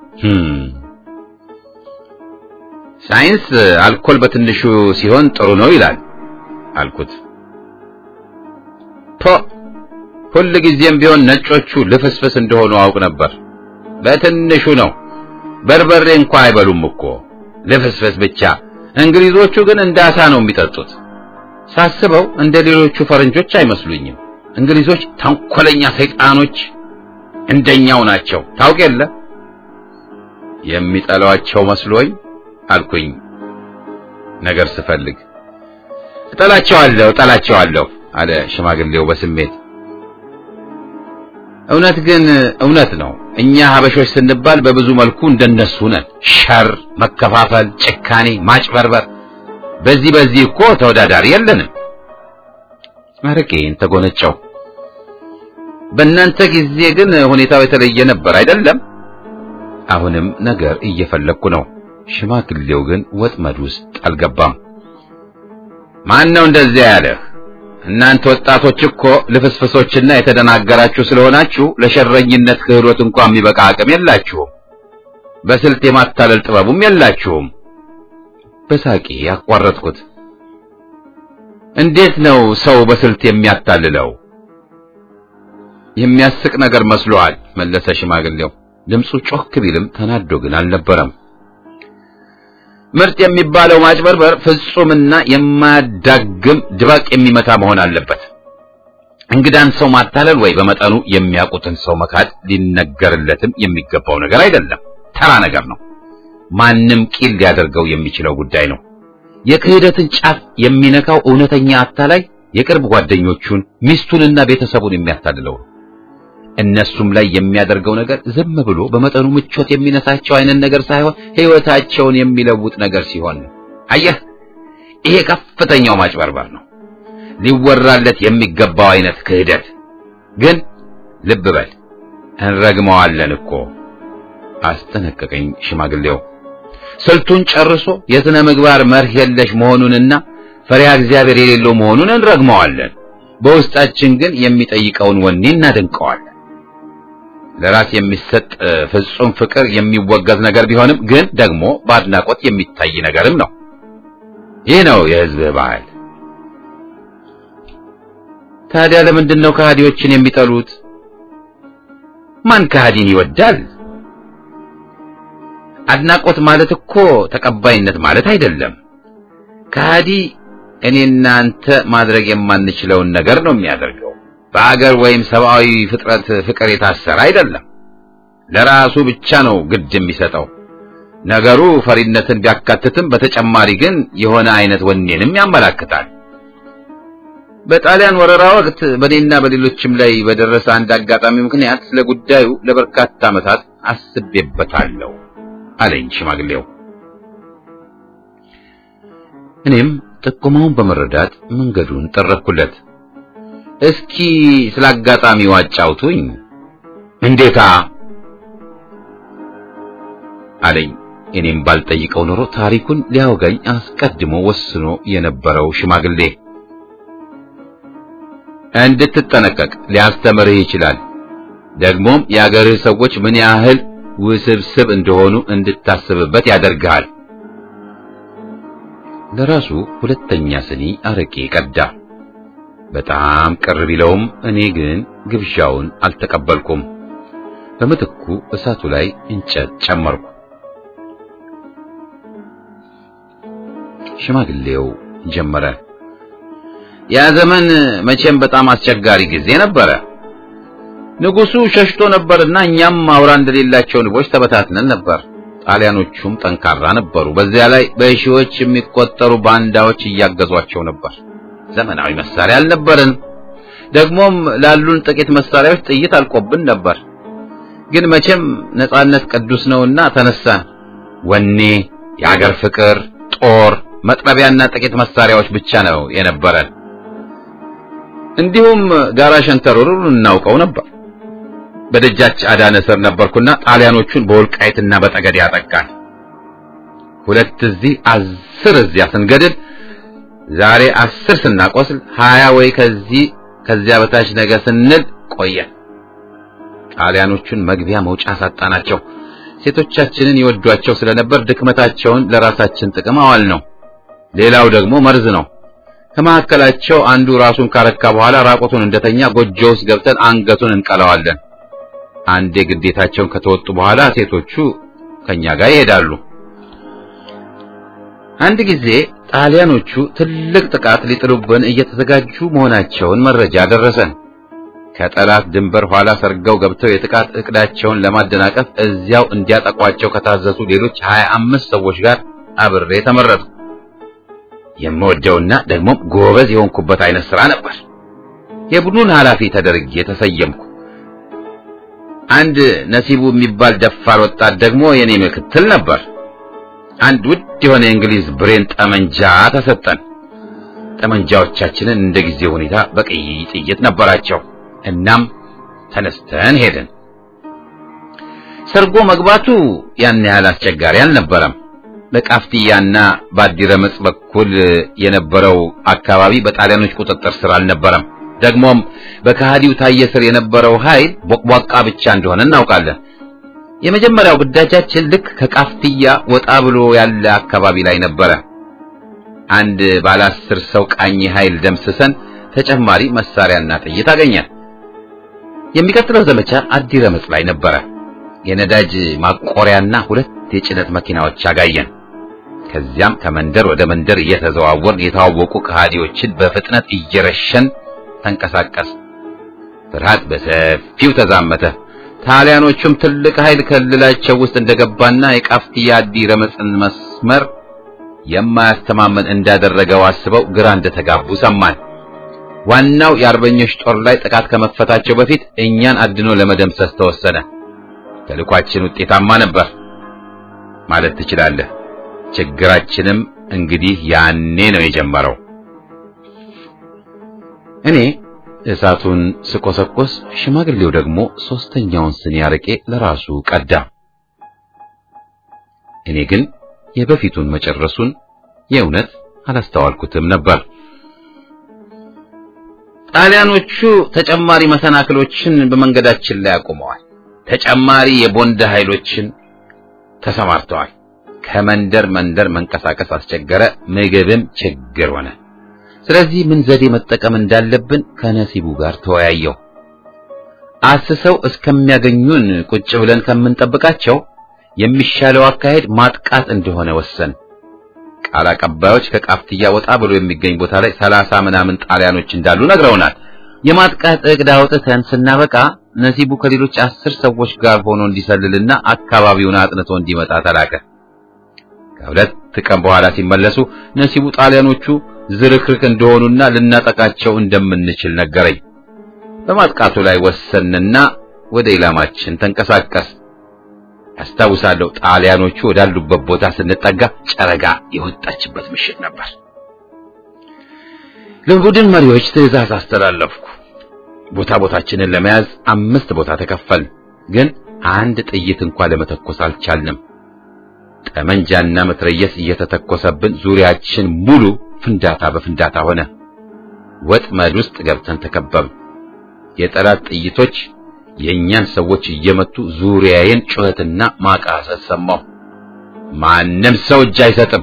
Speaker 1: ሳይንስ አልኮል በትንሹ ሲሆን ጥሩ ነው ይላል አልኩት። ሁሉ ጊዜም ቢሆን ነጮቹ ልፍስፍስ እንደሆኑ አውቅ ነበር። በትንሹ ነው። በርበሬ እንኳን አይበሉም እኮ ልፍስፍስ ብቻ። እንግሊዞቹ ግን እንዳሳ ነው የሚጠጡት። ሳስበው እንደ ሌሎቹ ፈረንጆች አይመስሉኝም። እንግሊዞች ተንኮለኛ ሰይጣኖች እንደኛው ናቸው። ታውቅ የለ የሚጠላቸው መስሎኝ አልኩኝ ነገር ስፈልግ። እጠላቸዋለሁ አለ ሽማግሌው በስሜት። እውነት ግን እውነት ነው። እኛ ሀበሾች ስንባል በብዙ መልኩ እንደነሱ ነን። ሸር፣ መከፋፈል፣ ጭካኔ፣ ማጭበርበር፣ በዚህ እኮ ተወዳዳሪ የለንም። አረቄን ተጎነጨው። በእናንተ ጊዜ ግን ሁኔታው የተለየ ነበር አይደለም? አሁንም ነገር እየፈለኩ ነው። ሽማግሌው ግን ወጥመድ ውስጥ አልገባም። ማን ነው እንደዚያ ያለህ? እናንተ ወጣቶች እኮ ልፍስፍሶችና የተደናገራችሁ ስለሆናችሁ ለሸረኝነት ክህሎት እንኳን የሚበቃ አቅም የላችሁም። በስልት የማታለል ጥበቡም የላችሁም። በሳቂ ያቋረጥኩት። እንዴት ነው ሰው በስልት የሚያታልለው? የሚያስቅ ነገር መስሎሃል መለሰ ሽማግሌው። ድምፁ ጮክ ቢልም ተናዶ ግን አልነበረም። ምርጥ የሚባለው ማጭበርበር ፍጹምና የማያዳግም ድባቅ የሚመታ መሆን አለበት። እንግዳን ሰው ማታለል ወይ በመጠኑ የሚያውቁትን ሰው መካድ ሊነገርለትም የሚገባው ነገር አይደለም፣ ተራ ነገር ነው። ማንም ቂል ሊያደርገው የሚችለው ጉዳይ ነው። የክህደትን ጫፍ የሚነካው እውነተኛ አታላይ የቅርብ ጓደኞቹን ሚስቱንና ቤተሰቡን የሚያታልለው ነው። እነሱም ላይ የሚያደርገው ነገር ዝም ብሎ በመጠኑ ምቾት የሚነሳቸው አይነት ነገር ሳይሆን ሕይወታቸውን የሚለውጥ ነገር ሲሆን ነው። አየህ፣ ይሄ ከፍተኛው ማጭበርበር ነው፣ ሊወራለት የሚገባው አይነት ክህደት። ግን ልብ በል እንረግመዋለን እኮ አስጠነቀቀኝ ሽማግሌው። ስልቱን ጨርሶ የሥነ ምግባር መርህ የለሽ መሆኑንና ፈሪሃ እግዚአብሔር የሌለው መሆኑን እንረግመዋለን። በውስጣችን ግን የሚጠይቀውን ወኔ እናደንቀዋለን። ለራስ የሚሰጥ ፍጹም ፍቅር የሚወገዝ ነገር ቢሆንም ግን ደግሞ በአድናቆት የሚታይ ነገርም ነው። ይህ ነው የሕዝብ ባህል። ታዲያ ለምንድን ነው ከሃዲዎችን የሚጠሉት? ማን ከሃዲን ይወዳል? አድናቆት ማለት እኮ ተቀባይነት ማለት አይደለም። ከሃዲ እኔና አንተ ማድረግ የማንችለውን ነገር ነው የሚያደርገው። በአገር ወይም ሰብአዊ ፍጥረት ፍቅር የታሰረ አይደለም። ለራሱ ብቻ ነው ግድ የሚሰጠው። ነገሩ ፈሪነትን ቢያካትትም በተጨማሪ ግን የሆነ አይነት ወኔንም ያመላክታል። በጣሊያን ወረራ ወቅት በኔና በሌሎችም ላይ በደረሰ አንድ አጋጣሚ ምክንያት ስለ ጉዳዩ ለበርካታ ዓመታት አስቤበታለሁ አለኝ ሽማግሌው። እኔም ጥቆማውን በመረዳት መንገዱን ጠረኩለት። እስኪ ስለ አጋጣሚው አጫውቱኝ። እንዴታ አለኝ። እኔም ባልጠይቀው ኖሮ ታሪኩን ሊያወጋኝ አስቀድሞ ወስኖ የነበረው ሽማግሌ እንድትጠነቀቅ ሊያስተምርህ ይችላል። ደግሞም የአገርህ ሰዎች ምን ያህል ውስብስብ እንደሆኑ እንድታስብበት ያደርግሃል። ለራሱ ሁለተኛ ስኒ አረቄ ቀዳ። በጣም ቅር ቢለውም እኔ ግን ግብዣውን አልተቀበልኩም። በምትኩ እሳቱ ላይ እንጨት ጨመርኩ። ሽማግሌው ጀመረ። ያ ዘመን መቼም በጣም አስቸጋሪ ጊዜ ነበረ። ንጉሱ ሸሽቶ ነበርና እኛም አውራ እንደሌላቸው ንቦች ተበታትነን ነበር። ጣሊያኖቹም ጠንካራ ነበሩ። በዚያ ላይ በሺዎች የሚቆጠሩ ባንዳዎች እያገዟቸው ነበር። ዘመናዊ መሳሪያ አልነበረን። ደግሞም ላሉን ጥቂት መሳሪያዎች ጥይት አልቆብን ነበር። ግን መቼም ነጻነት ቅዱስ ነውና ተነሳን። ወኔ፣ የአገር ፍቅር፣ ጦር፣ መጥረቢያና ጥቂት መሳሪያዎች ብቻ ነው የነበረን። እንዲሁም ጋራ ሸንተረሩን እናውቀው ነበር። በደጃች አዳነ ስር ነበርኩና ጣሊያኖቹን በወልቃይትና በጠገዴ ያጠቃን። 2 እዚህ 10 እዚያ ስንገድል ዛሬ 10 ስናቆስል 20 ወይ ከዚያ በታች ነገ ስንል ቆየን። ጣሊያኖቹን መግቢያ መውጫ ሳጣናቸው። ሴቶቻችንን ይወዷቸው ስለነበር ድክመታቸውን ለራሳችን ጥቅም አዋል ነው። ሌላው ደግሞ መርዝ ነው። ከመካከላቸው አንዱ ራሱን ካረካ በኋላ ራቆቱን እንደተኛ ጎጆ ውስጥ ገብተን አንገቱን እንቀለዋለን። አንዴ ግዴታቸውን ከተወጡ በኋላ ሴቶቹ ከኛ ጋር ይሄዳሉ። አንድ ጊዜ ጣሊያኖቹ ትልቅ ጥቃት ሊጥሉብን እየተዘጋጁ መሆናቸውን መረጃ ደረሰን። ከጠላት ድንበር ኋላ ሰርገው ገብተው የጥቃት እቅዳቸውን ለማደናቀፍ እዚያው እንዲያጠቋቸው ከታዘዙ ሌሎች 25 ሰዎች ጋር አብሬ ተመረጥኩ። የምወደውና ደግሞ ጎበዝ የሆንኩበት አይነት ሥራ ነበር። የቡድኑን ኃላፊ ተደርጌ ተሰየምኩ። አንድ ነሲቡ የሚባል ደፋር ወጣት ደግሞ የኔ ምክትል ነበር። አንድ ውድ የሆነ የእንግሊዝ ብሬን ጠመንጃ ተሰጠን። ጠመንጃዎቻችንን እንደ ጊዜው ሁኔታ በቀይ ጥይት ነበራቸው። እናም ተነስተን ሄድን። ሰርጎ መግባቱ ያን ያህል አስቸጋሪ አልነበረም። በቃፍቲያና በአዲረመጽ በኩል የነበረው አካባቢ በጣሊያኖች ቁጥጥር ስር አልነበረም። ደግሞም በከሃዲው ታየ ስር የነበረው ኃይል ቦቅቧቃ ብቻ እንደሆነ እናውቃለን። የመጀመሪያው ግዳጃችን ልክ ከቃፍቲያ ወጣ ብሎ ያለ አካባቢ ላይ ነበረ። አንድ ባለ 10 ሰው ቃኝ ኃይል ደምስሰን ተጨማሪ መሳሪያና ጥይት አገኘን። የሚቀጥለው ዘመቻ አዲረመጽ ላይ ነበረ። የነዳጅ ማቆሪያና 2 የጭነት መኪናዎች አጋየን። ከዚያም ከመንደር ወደ መንደር እየተዘዋወርን የታወቁ ከሃዲዎችን በፍጥነት እየረሸን ተንቀሳቀስ። ፍርሃት በሰፊው ተዛመተ። ጣሊያኖቹም ትልቅ ኃይል ክልላቸው ውስጥ እንደገባና የቃፍቲያ አዲ ረመጽን መስመር የማያስተማመን እንዳደረገው አስበው ግራ እንደተጋቡ ሰማን። ዋናው የአርበኞች ጦር ላይ ጥቃት ከመፈታቸው በፊት እኛን አድኖ ለመደምሰስ ተወሰነ። ተልኳችን ውጤታማ ነበር ማለት ትችላለህ። ችግራችንም እንግዲህ ያኔ ነው የጀመረው። እኔ እሳቱን ስቆሰቆስ፣ ሽማግሌው ደግሞ ሶስተኛውን ስኒ አረቄ ለራሱ ቀዳ። እኔ ግን የበፊቱን መጨረሱን የእውነት አላስተዋልኩትም ነበር። ጣሊያኖቹ ተጨማሪ መሰናክሎችን በመንገዳችን ላይ አቁመዋል። ተጨማሪ የቦንድ ኃይሎችን ተሰማርተዋል። ከመንደር መንደር መንቀሳቀስ አስቸገረ። ምግብም ችግር ሆነ። ስለዚህ ምን ዘዴ መጠቀም እንዳለብን ከነሲቡ ጋር ተወያየው። አስሰው እስከሚያገኙን ቁጭ ብለን ከምንጠብቃቸው የሚሻለው አካሄድ ማጥቃት እንደሆነ ወሰን። ቃል አቀባዮች ከቃፍቲያ ወጣ ብሎ የሚገኝ ቦታ ላይ 30 ምናምን ጣሊያኖች እንዳሉ ነግረውናል። የማጥቃት እቅድ አውጥተን ስናበቃ ነሲቡ ከሌሎች 10 ሰዎች ጋር ሆኖ እንዲሰልልና አካባቢውን አጥንቶ እንዲመጣ ተላከ። ከሁለት ቀን በኋላ ሲመለሱ ነሲቡ ጣሊያኖቹ ዝርክርክ እንደሆኑና ልናጠቃቸው እንደምንችል ነገረኝ። በማጥቃቱ ላይ ወሰንና ወደ ኢላማችን ተንቀሳቀስ። አስታውሳለሁ፣ ጣሊያኖቹ ወዳሉበት ቦታ ስንጠጋ ጨረጋ የወጣችበት ምሽት ነበር። ለቡድን መሪዎች ትዕዛዝ አስተላለፍኩ። ቦታችንን ለመያዝ 5 ቦታ ተከፈልን፣ ግን አንድ ጥይት እንኳን ለመተኮስ አልቻልንም። ጠመንጃና መትረየስ እየተተኮሰብን ዙሪያችን ሙሉ ፍንዳታ በፍንዳታ ሆነ። ወጥመድ ውስጥ ገብተን ተከበብን። የጠላት ጥይቶች የኛን ሰዎች እየመቱ ዙሪያዬን ጩኸትና ማቃሰት ሰማሁ። ማንም ሰው እጅ አይሰጥም።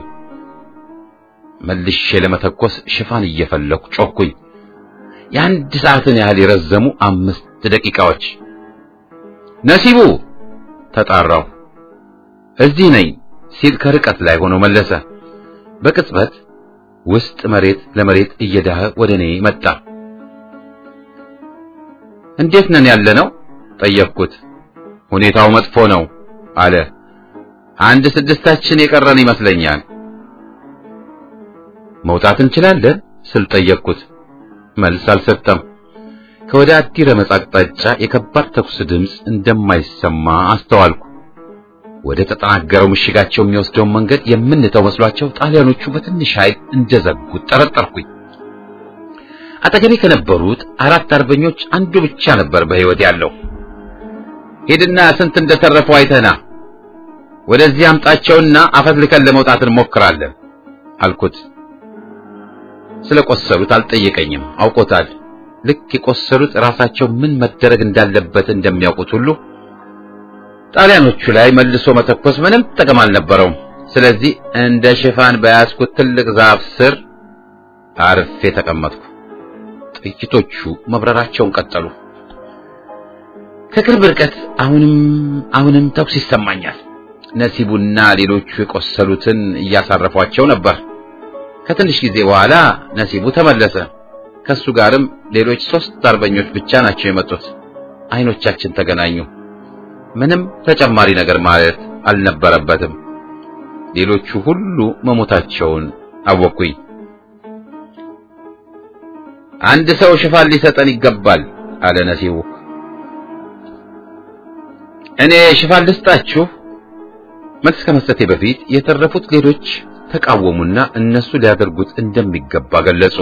Speaker 1: መልሼ ለመተኮስ ሽፋን እየፈለኩ ጮኩኝ። የአንድ ሰዓትን ያህል የረዘሙ 5 ደቂቃዎች። ነሲቡ ተጣራው። እዚህ ነኝ ሲል ከርቀት ላይ ሆኖ መለሰ። በቅጽበት ውስጥ መሬት ለመሬት እየዳኸ ወደኔ መጣ። እንዴት ነን ያለነው ጠየቅኩት። ሁኔታው መጥፎ ነው አለ። 6 የቀረን ይመስለኛል። መውጣት እንችላለን ስል ጠየቅኩት። መልስ አልሰጠም። ከወደ አዲ ረመጽ አቅጣጫ የከባድ ተኩስ ድምፅ እንደማይሰማ አስተዋልኩ። ወደ ተጠናገረው ምሽጋቸው የሚወስደው መንገድ የምንተው መስሏቸው ጣሊያኖቹ በትንሽ ኃይል እንደዘጉት ጠረጠርኩኝ። አጠገቤ ከነበሩት 4 አርበኞች አንዱ ብቻ ነበር በሕይወት ያለው። ሄድና ስንት እንደተረፈው አይተና ወደዚህ አምጣቸውና አፈትልከን ለመውጣት እንሞክራለን አልኩት። ስለቆሰሉት አልጠየቀኝም፣ አውቆታል። ልክ የቆሰሉት ራሳቸው ምን መደረግ እንዳለበት እንደሚያውቁት ሁሉ ጣሊያኖቹ ላይ መልሶ መተኮስ ምንም ጥቅም አልነበረውም። ስለዚህ እንደ ሽፋን በያዝኩት ትልቅ ዛፍ ስር አርፌ ተቀመጥኩ። ጥይቶቹ መብረራቸውን ቀጠሉ። ከቅርብ ርቀት አሁንም ተኩስ ይሰማኛል። ነሲቡና ሌሎቹ የቆሰሉትን እያሳረፏቸው ነበር። ከትንሽ ጊዜ በኋላ ነሲቡ ተመለሰ። ከሱ ጋርም ሌሎች 3 አርበኞች ብቻ ናቸው የመጡት። አይኖቻችን ተገናኙ። ምንም ተጨማሪ ነገር ማለት አልነበረበትም። ሌሎቹ ሁሉ መሞታቸውን አወኩኝ። አንድ ሰው ሽፋን ሊሰጠን ይገባል አለ ነሲቡ። እኔ ሽፋን ልስጣችሁ? መልስ ከመስጠቴ በፊት የተረፉት ሌሎች ተቃወሙና እነሱ ሊያደርጉት እንደሚገባ ገለጹ።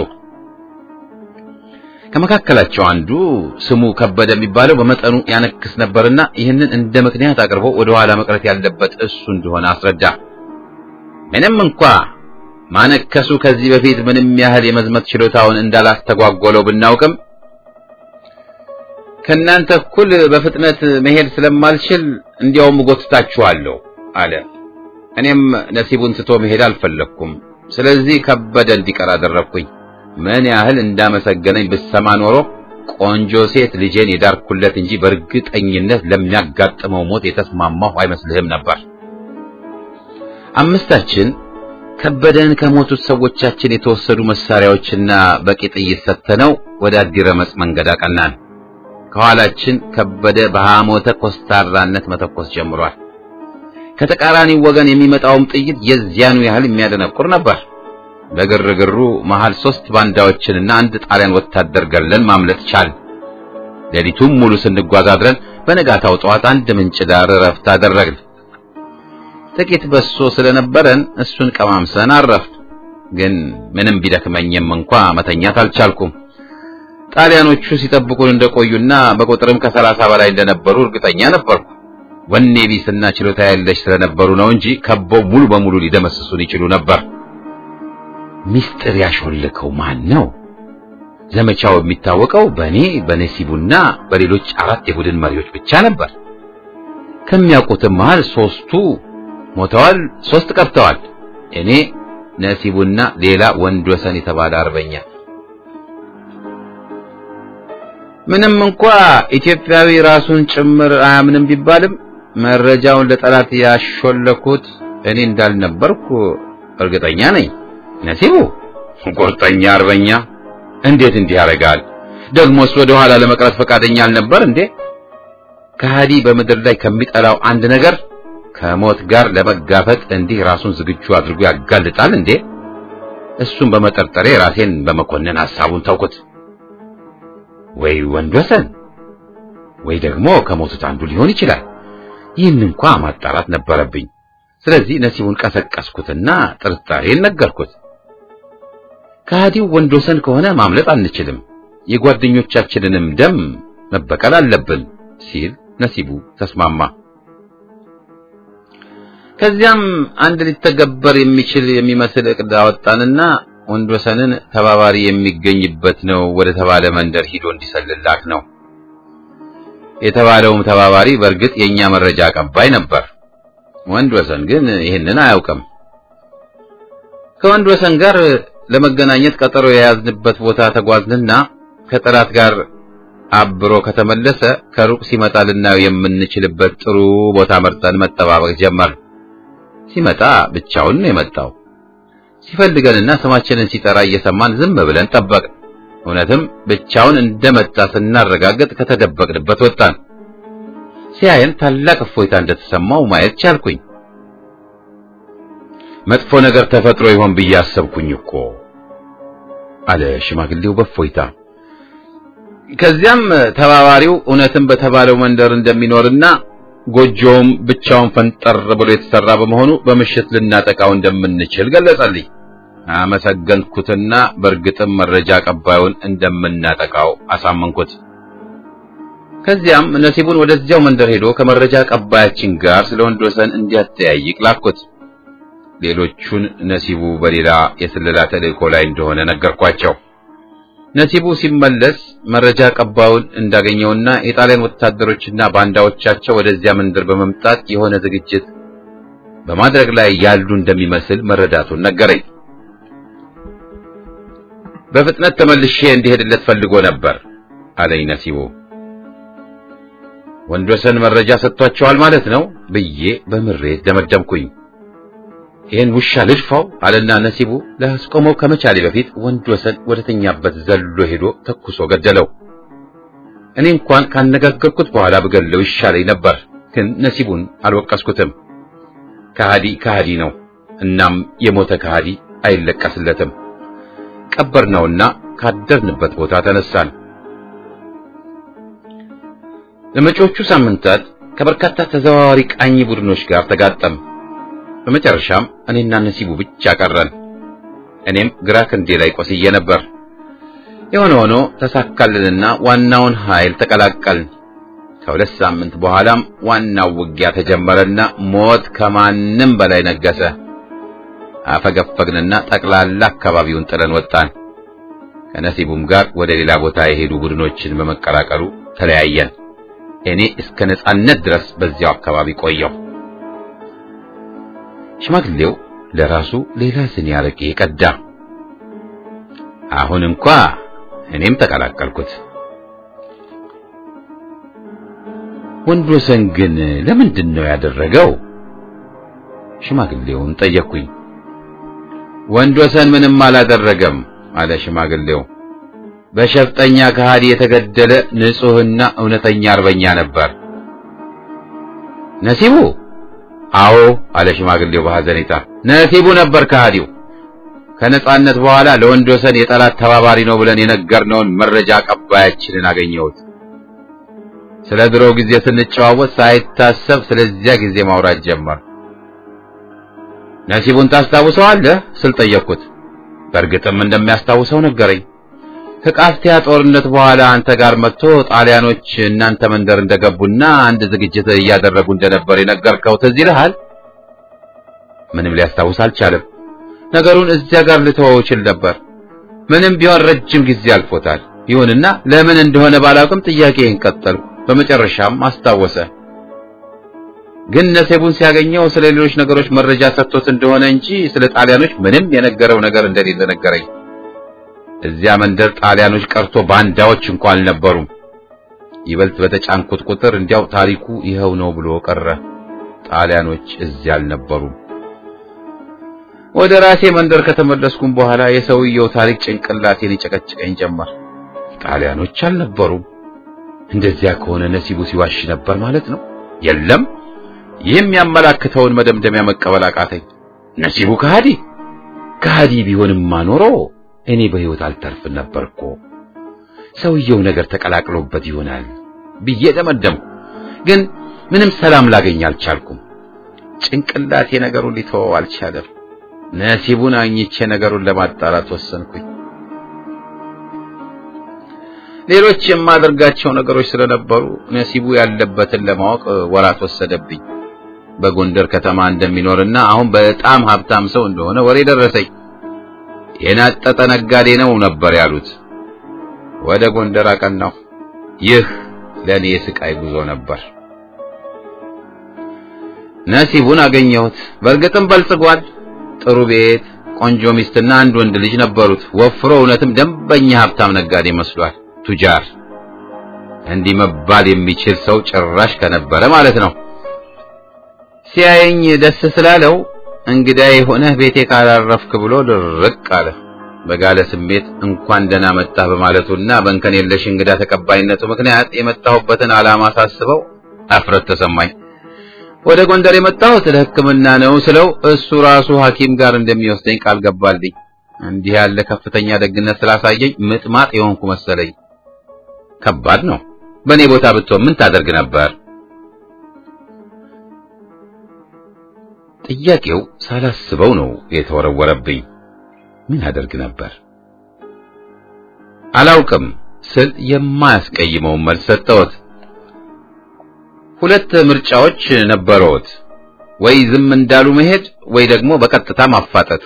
Speaker 1: ከመካከላቸው አንዱ ስሙ ከበደ የሚባለው በመጠኑ ያነክስ ነበርና ይህንን እንደ ምክንያት አቅርቦ ወደ ኋላ መቅረት ያለበት እሱ እንደሆነ አስረዳ። ምንም እንኳ ማነከሱ ከዚህ በፊት ምንም ያህል የመዝመት ችሎታውን እንዳላስተጓጎለው ብናውቅም ከናንተ እኩል በፍጥነት መሄድ ስለማልችል እንዲያውም ጎትታችኋለሁ አለ። እኔም ነሲቡን ትቶ መሄድ አልፈለኩም። ስለዚህ ከበደ እንዲቀር አደረኩኝ። ምን ያህል እንዳመሰገነኝ ብሰማ ኖሮ ቆንጆ ሴት ልጄን የዳርኩለት እንጂ በእርግጠኝነት ለሚያጋጥመው ሞት የተስማማሁ አይመስልህም ነበር። 5 ከበደን ከሞቱት ሰዎቻችን የተወሰዱ መሳሪያዎችና በቂ ጥይት ሰጥተነው ወደ አዲረመጽ መንገድ አቀናን። ከኋላችን ከበደ በሐሞተ ኮስታራነት መተኮስ ጀምሯል። ከተቃራኒው ወገን የሚመጣውም ጥይት የዚያኑ ያህል የሚያደነቁር ነበር። በግርግሩ መሃል 3 ባንዳዎችንና 1 ጣሊያን ወታደር ገለን ማምለጥ ቻል። ሌሊቱን ሙሉ ስንጓዝ አድረን በነጋታው ጠዋት አንድ ምንጭ ዳር ረፍት አደረግን። ጥቂት በሶ ስለነበረን እሱን ቀማምሰን አረፍን። ግን ምንም ቢደክመኝም እንኳን መተኛት አልቻልኩም። ጣሊያኖቹ ሲጠብቁን እንደቆዩና በቁጥርም ከ30 በላይ እንደነበሩ እርግጠኛ ነበርኩ። ወኔ ቢስና ችሎታ ያለሽ ስለነበሩ ነው እንጂ ከበው ሙሉ በሙሉ ሊደመስሱን ይችሉ ነበር። ሚስጥር ያሾለከው ማን ነው? ዘመቻው የሚታወቀው በእኔ በነሲቡና በሌሎች 4 የቡድን መሪዎች ብቻ ነበር። ከሚያውቁትም መሃል 3ቱ ሞተዋል፣ 3 ቀርተዋል። እኔ፣ ነሲቡና ሌላ ወንድወሰን የተባለ አርበኛ። ምንም እንኳን ኢትዮጵያዊ ራሱን ጭምር አያምንም ቢባልም መረጃውን ለጠላት ያሾለኩት እኔ እንዳልነበርኩ እርግጠኛ ነኝ። ነሲቡ ቁርጠኛ አርበኛ እንዴት እንዲህ ያደርጋል? ደግሞስ ወደ ኋላ ለመቅረት ፈቃደኛ አልነበር እንዴ? ከሃዲ በምድር ላይ ከሚጠላው አንድ ነገር ከሞት ጋር ለመጋፈጥ እንዲህ ራሱን ዝግጁ አድርጎ ያጋልጣል እንዴ? እሱን በመጠርጠሬ ራሴን በመኮነን ሐሳቡን ተውኩት። ወይ ወንድወሰን ወይ ደግሞ ከሞቱት አንዱ ሊሆን ይችላል። ይህን እንኳን ማጣራት ነበረብኝ። ስለዚህ ነሲቡን ቀሰቀስኩትና ጥርጣሬን ነገርኩት። ከሃዲው ወንድወሰን ከሆነ ማምለጥ አንችልም፣ የጓደኞቻችንንም ደም መበቀል አለብን ሲል ነሲቡ ተስማማ። ከዚያም አንድ ሊተገበር የሚመስል እቅድ አወጣንና ወንድወሰንን ተባባሪ የሚገኝበት ነው ወደ ተባለ መንደር ሂዶ እንዲሰልላክ ነው። የተባለውም ተባባሪ በእርግጥ የኛ መረጃ አቀባይ ነበር። ወንድወሰን ግን ይህንን አያውቅም። ከወንድወሰን ጋር ለመገናኘት ቀጠሮ የያዝንበት ቦታ ተጓዝንና ከጠላት ጋር አብሮ ከተመለሰ ከሩቅ ሲመጣ ልናየው የምንችልበት ጥሩ ቦታ መርጠን መጠባበቅ ጀመር። ሲመጣ ብቻውን ነው የመጣው። ሲፈልገንና ስማችንን ሲጠራ እየሰማን ዝም ብለን ጠበቅን። እውነትም ብቻውን እንደመጣ ስናረጋግጥ ከተደበቅንበት ወጣን። ሲያየን ታላቅ እፎይታ እንደተሰማው ማየት ቻልኩኝ። መጥፎ ነገር ተፈጥሮ ይሆን ብዬ አሰብኩኝ እኮ አለ ሽማግሌው በእፎይታ። ከዚያም ተባባሪው እውነትም በተባለው መንደር እንደሚኖርና ጎጆውም ብቻውን ፈንጠር ብሎ የተሰራ በመሆኑ በምሽት ልናጠቃው እንደምንችል ገለጸልኝ። አመሰገንኩትና በእርግጥም መረጃ አቀባዩን እንደምናጠቃው አሳመንኩት። ከዚያም ነሲቡን ወደዚያው መንደር ሄዶ ከመረጃ አቀባያችን ጋር ስለ ወንድወሰን እንዲያጠያይቅ ላኩት። ሌሎቹን ነሲቡ በሌላ የስለላ ተልእኮ ላይ እንደሆነ ነገርኳቸው። ነሲቡ ሲመለስ መረጃ አቀባዩን እንዳገኘውና የጣሊያን ወታደሮችና ባንዳዎቻቸው ወደዚያ መንደር በመምጣት የሆነ ዝግጅት በማድረግ ላይ ያሉ እንደሚመስል መረዳቱን ነገረኝ። በፍጥነት ተመልሼ እንዲሄድለት ፈልጎ ነበር አለኝ ነሲቡ። ወንድወሰን መረጃ ሰጥቷቸዋል ማለት ነው ብዬ በምሬት ደመደምኩኝ። ይህን ውሻ ልድፋው አለና ነሲቡ ላስቆመው ከመቻሌ በፊት ወንድወሰን ወደተኛበት ዘሎ ሄዶ ተኩሶ ገደለው። እኔ እንኳን ካነጋገርኩት በኋላ ብገለው ይሻለኝ ነበር፣ ግን ነሲቡን አልወቀስኩትም። ከሃዲ ነው። እናም የሞተ ከሃዲ አይለቀስለትም። ቀበርነውና ካደርንበት ቦታ ተነሳን። ለመጪዎቹ ሳምንታት ከበርካታ ተዘዋዋሪ ቃኝ ቡድኖች ጋር ተጋጠም። በመጨረሻም እኔና ነሲቡ ብቻ ቀረን። እኔም ግራ ክንዴ ላይ ቆስዬ ነበር። የሆነ ሆኖ ተሳካልንና ዋናውን ኃይል ተቀላቀልን። ከሁለት ሳምንት በኋላም ዋናው ውጊያ ተጀመረና ሞት ከማንም በላይ ነገሰ። አፈገፈግንና ጠቅላላ አካባቢውን ጥለን ወጣን። ከነሲቡም ጋር ወደ ሌላ ቦታ የሄዱ ቡድኖችን በመቀላቀሉ ተለያየን። እኔ እስከ ነጻነት ድረስ በዚያው አካባቢ ቆየሁ። ሽማግሌው ለራሱ ሌላ ስኒ አረቄ ቀዳ። አሁን እንኳን እኔም ተቀላቀልኩት። ወንድወሰን ግን ለምንድን ነው ያደረገው? ሽማግሌውን ጠየቅኩኝ። ወንድወሰን ምንም አላደረገም አለ ሽማግሌው። በሸፍጠኛ ከሃዲ የተገደለ ንጹህና እውነተኛ አርበኛ ነበር። ነሲቡ? አዎ አለ ሽማግሌው በሐዘኔታ። ነሲቡ ነበር ከሃዲው። ከነጻነት በኋላ ለወንድወሰን የጠላት ተባባሪ ነው ብለን የነገርነውን መረጃ አቀባያችንን አገኘሁት። ስለ ድሮው ጊዜ ስንጨዋወት ሳይታሰብ ስለዚያ ጊዜ ማውራት ጀመር። ነሲቡን ታስታውሰዋለህ ስል ጠየቅኩት። በእርግጥም እንደሚያስታውሰው ነገረኝ። ከቃፍቲያ ጦርነት በኋላ አንተ ጋር መጥቶ ጣሊያኖች እናንተ መንደር እንደገቡና አንድ ዝግጅት እያደረጉ እንደነበር የነገርከው ትዝ ይልሃል? ምንም ሊያስታውስ አልቻለም። ነገሩን እዚያ ጋር ልተወው ይችል ነበር። ምንም ቢሆን ረጅም ጊዜ አልፎታል። ይሁንና ለምን እንደሆነ ባላውቅም ጥያቄን ቀጠልኩ። በመጨረሻም አስታወሰ። ግን ነሲቡን ሲያገኘው ስለ ሌሎች ነገሮች መረጃ ሰጥቶት እንደሆነ እንጂ ስለ ጣሊያኖች ምንም የነገረው ነገር እንደሌለ ነገረኝ። እዚያ መንደር ጣሊያኖች ቀርቶ ባንዳዎች እንኳን አልነበሩም። ይበልጥ በተጫንኩት ቁጥር እንዲያው ታሪኩ ይኸው ነው ብሎ ቀረ። ጣሊያኖች እዚያ አልነበሩም። ወደ ራሴ መንደር ከተመለስኩም በኋላ የሰውየው ታሪክ ጭንቅላቴን ይጨቀጭቀኝ ጀመር። ጣሊያኖች አልነበሩም። እንደዚያ ከሆነ ነሲቡ ሲዋሽ ነበር ማለት ነው? የለም፣ ይህም ያመላክተውን መደምደሚያ መቀበል አቃተኝ። ነሲቡ ከሃዲ ቢሆንማ ኖሮ እኔ በሕይወት አልተርፍ ነበርኮ። ሰውየው ነገር ተቀላቅሎበት ይሆናል ብዬ ደመደምኩ። ግን ምንም ሰላም ላገኝ አልቻልኩም። ጭንቅላቴ ነገሩን ሊተወው አልቻለም። ነሲቡን አግኝቼ ነገሩን ለማጣራት ወሰንኩኝ። ሌሎች የማደርጋቸው ነገሮች ስለነበሩ ነሲቡ ያለበትን ለማወቅ ወራት ወሰደብኝ። በጎንደር ከተማ እንደሚኖርና አሁን በጣም ሀብታም ሰው እንደሆነ ወሬ ደረሰኝ። የናጠጠ ነጋዴ ነው ነበር ያሉት። ወደ ጎንደር አቀናሁ። ይህ ለኔ የስቃይ ጉዞ ነበር። ነሲቡን አገኘሁት። በእርግጥም በልጽጓል። ጥሩ ቤት፣ ቆንጆ ሚስትና አንድ ወንድ ልጅ ነበሩት። ወፍሮ እውነትም ደንበኛ ሀብታም ነጋዴ መስሏል። ቱጃር እንዲህ መባል የሚችል ሰው ጭራሽ ከነበረ ማለት ነው። ሲያየኝ ደስ ስላለው እንግዳዬ ሆነህ ቤቴ ካላረፍክ ብሎ ድርቅ አለ። በጋለ ስሜት እንኳን ደህና መጣህ በማለቱና በእንከን የለሽ እንግዳ ተቀባይነቱ ምክንያት የመጣሁበትን ዓላማ ሳስበው አፍረት ተሰማኝ። ወደ ጎንደር የመጣሁት ለሕክምና ነው ስለው እሱ ራሱ ሐኪም ጋር እንደሚወስደኝ ቃል ገባልኝ። እንዲህ ያለ ከፍተኛ ደግነት ስላሳየኝ ምጥማጥ የሆንኩ መሰለኝ። ከባድ ነው። በእኔ ቦታ ብትሆን ምን ታደርግ ነበር? ጥያቄው ሳላስበው ነው የተወረወረብኝ። ምን አደርግ ነበር? አላውቅም ስል የማያስቀይመውን መልስ ሰጠሁት። ሁለት ምርጫዎች ነበሩት። ወይ ዝም እንዳሉ መሄድ ወይ ደግሞ በቀጥታ ማፋጠጥ።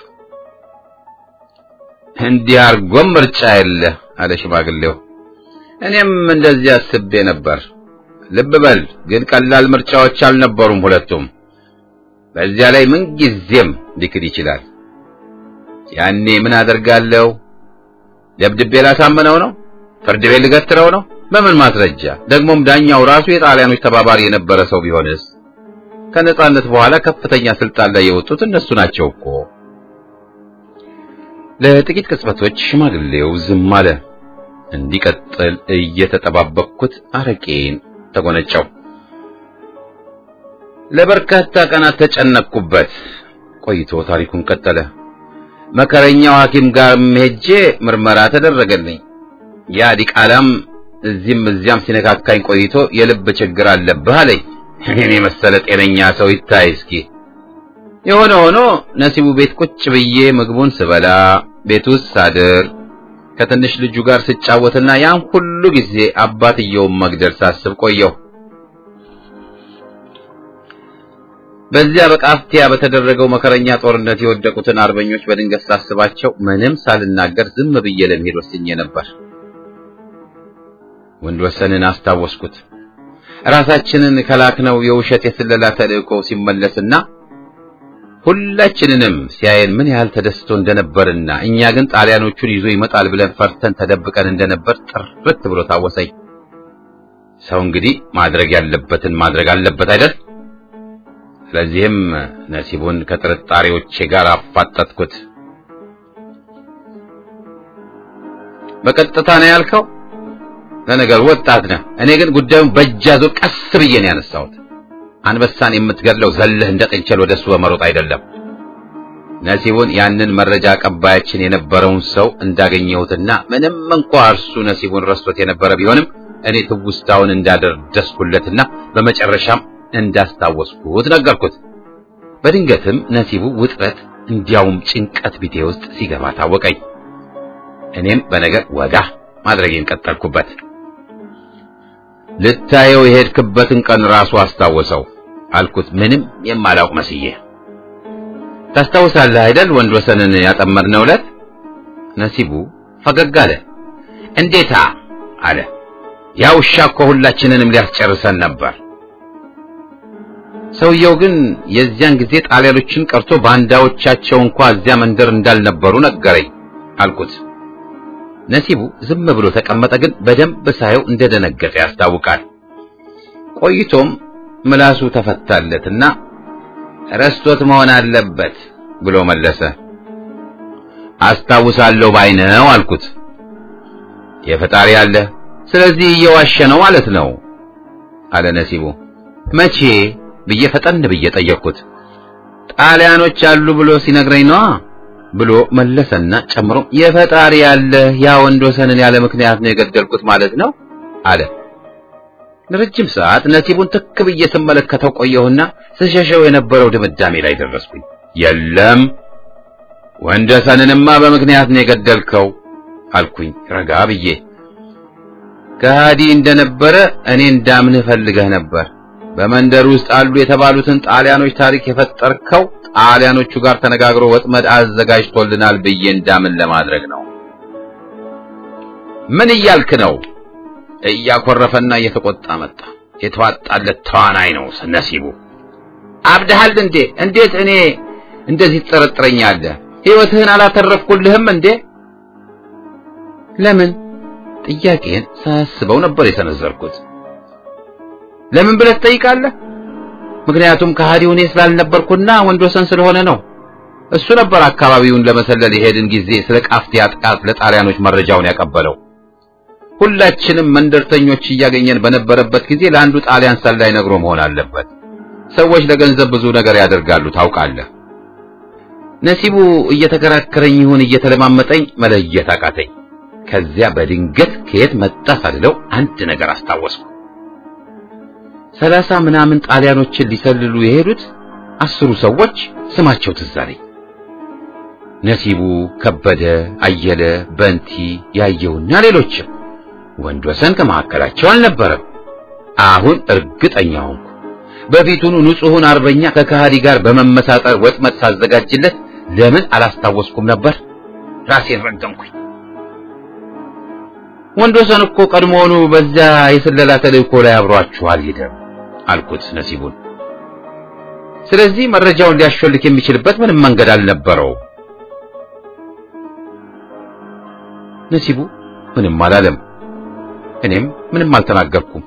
Speaker 1: እንዲህ አርጎም ምርጫ የለ አለ ሽማግሌው። እኔም እንደዚህ አስቤ ነበር። ልብ በል ግን ቀላል ምርጫዎች አልነበሩም ሁለቱም። በዚያ ላይ ምን ጊዜም ሊክድ ይችላል። ያኔ ምን አደርጋለሁ? ደብድቤ ላሳምነው ነው? ፍርድ ቤት ልገትረው ነው? በምን ማስረጃ? ደግሞም ዳኛው ራሱ የጣሊያኖች ተባባሪ የነበረ ሰው ቢሆንስ? ከነጻነት በኋላ ከፍተኛ ስልጣን ላይ የወጡት እነሱ ናቸው እኮ። ለጥቂት ቅጽበቶች ሽማግሌው ዝም አለ። እንዲቀጥል እየተጠባበቅኩት አረቄን ተጎነጨው። ለበርካታ ቀናት ተጨነቅኩበት። ቆይቶ ታሪኩን ቀጠለ። መከረኛው ሐኪም ጋር ሄጄ ምርመራ ተደረገልኝ። ያ ዲቃላም እዚህም እዚያም ሲነካካኝ ቆይቶ የልብ ችግር አለብህ አለኝ። እኔ መሰለ ጤነኛ ሰው ይታይ እስኪ። የሆነ ሆኖ ነሲቡ ቤት ቁጭ ብዬ ምግቡን ስበላ፣ ቤት ውስጥ ሳድር፣ ከትንሽ ልጁ ጋር ስጫወትና ያን ሁሉ ጊዜ አባትየውን መግደል ሳስብ ቆየሁ። በዚያ በቃፍቲያ በተደረገው መከረኛ ጦርነት የወደቁትን አርበኞች በድንገት ሳስባቸው ምንም ሳልናገር ዝም ብዬ ለመሄድ ወስኜ ነበር። ወንድወሰንን አስታወስኩት። ራሳችንን ከላክነው የውሸት የስለላ ተልእኮ ሲመለስና ሁላችንንም ሲያየን ምን ያህል ተደስቶ እንደነበርና እኛ ግን ጣሊያኖቹን ይዞ ይመጣል ብለን ፈርተን ተደብቀን እንደነበር ጥርት ብሎ ታወሰኝ። ሰው እንግዲህ ማድረግ ያለበትን ማድረግ አለበት አይደል? ስለዚህም ነሲቡን ከጥርጣሬዎቼ ጋር አፋጠጥኩት። በቀጥታ ነው ያልከው? ለነገሩ ወጣት ነህ። እኔ ግን ጉዳዩን በእጃዞ ቀስ ብዬ ነው ያነሳሁት። አንበሳን የምትገድለው ዘለህ እንደ ጥንቸል ወደሱ በመሮጥ አይደለም። ነሲቡን ያንን መረጃ አቀባያችን የነበረውን ሰው እንዳገኘሁትና ምንም እንኳን እርሱ ነሲቡን ረስቶት የነበረ ቢሆንም እኔ ትውስታውን እንዳደረስኩለትና በመጨረሻም እንዳስታወስኩት ነገርኩት። በድንገትም ነሲቡ ውጥረት እንዲያውም ጭንቀት ቢቴ ውስጥ ሲገባ ታወቀኝ። እኔም በነገር ወጋ ማድረጌን ቀጠልኩበት። ልታየው የሄድክበትን ቀን ራሱ አስታወሰው አልኩት፣ ምንም የማላውቅ መስዬ። ታስታውሳለህ አይደል ወንድወሰንን ያጠመድነው ዕለት? ነሲቡ ፈገግ አለ። እንዴታ አለ። ያው ውሻ እኮ ሁላችንንም ሊያስጨርሰን ነበር። ሰውየው ግን የዚያን ጊዜ ጣሊያኖችን ቀርቶ ባንዳዎቻቸው እንኳን እዚያ መንደር እንዳልነበሩ ነገረኝ አልኩት። ነሲቡ ዝም ብሎ ተቀመጠ፣ ግን በደንብ ሳየው እንደደነገጠ ያስታውቃል። ቆይቶም ምላሱ ተፈታለትና ረስቶት መሆን አለበት ብሎ መለሰ። አስታውሳለሁ ባይነው አልኩት። የፈጣሪ አለ፣ ስለዚህ እየዋሸ ነው ማለት ነው አለ ነሲቡ። መቼ ብዬ ፈጠን ብዬ ጠየቅኩት። ጣሊያኖች አሉ ብሎ ሲነግረኝ ነው ብሎ መለሰና ጨምሮ የፈጣሪ ያለ ያ ወንድወሰንን ያለ ምክንያት ነው የገደልኩት ማለት ነው አለ። ለረጅም ሰዓት ነሲቡን ትክ ብዬ ስመለከተው ቆየሁና ስሸሸው የነበረው ድምዳሜ ላይ ደረስኩኝ። የለም ወንድወሰንንማ በምክንያት ነው የገደልከው አልኩኝ ረጋ ብዬ። ከሃዲ እንደነበረ እኔ እንዳምንህ ፈልገህ ነበር። በመንደር ውስጥ አሉ የተባሉትን ጣሊያኖች ታሪክ የፈጠርከው ጣሊያኖቹ ጋር ተነጋግሮ ወጥመድ አዘጋጅቶልናል ብዬ እንዳምን ለማድረግ ነው። ምን እያልክ ነው? እያኮረፈና እየተቆጣ መጣ። የተዋጣለት ተዋናይ ነው ነሲቡ። አብደሃል እንዴ? እንዴት እኔ እንደዚህ ትጠረጥረኛለህ? ሕይወትህን አላተረፍኩልህም እንዴ? ለምን? ጥያቄን ሳያስበው ነበር የሰነዘርኩት። ለምን ብለህ ትጠይቃለህ? ምክንያቱም ከሃዲው እኔ ስላልነበርኩና ወንድወሰን ስለሆነ ነው። እሱ ነበር አካባቢውን ለመሰለል የሄድን ጊዜ ስለ ቃፍቲያ ጥቃት ለጣሊያኖች መረጃውን ያቀበለው። ሁላችንም መንደርተኞች እያገኘን በነበረበት ጊዜ ለአንዱ ጣሊያን ሰላይ ነግሮ መሆን አለበት። ሰዎች ለገንዘብ ብዙ ነገር ያደርጋሉ ታውቃለህ። ነሲቡ እየተከራከረኝ ይሁን እየተለማመጠኝ መለየት አቃተኝ። ከዚያ በድንገት ከየት መጣ ሳልለው አንድ ነገር አስታወስኩ። 30 ምናምን ጣሊያኖችን ሊሰልሉ የሄዱት 10 ሰዎች ስማቸው ትዝ አለኝ። ነሲቡ፣ ከበደ፣ አየለ፣ በንቲ፣ ያየውና ሌሎችም። ወንድወሰን ከመካከላቸው አልነበረም። አሁን እርግጠኛ ሆንኩ። በፊቱኑ ንጹሑን አርበኛ ከከሃዲ ጋር በመመሳጠር ወጥመድ ሳዘጋጅለት ለምን አላስታወስኩም ነበር? ራሴን ረገምኩኝ። ወንድወሰን እኮ ቀድሞውኑ በዛ የስለላ ተልእኮ ላይ አብሯችሁ አልሄደም አልኩት ነሲቡን። ስለዚህ መረጃውን ሊያሾልክ የሚችልበት ምንም መንገድ አልነበረው። ነሲቡ ምንም አላለም። እኔም ምንም አልተናገርኩም።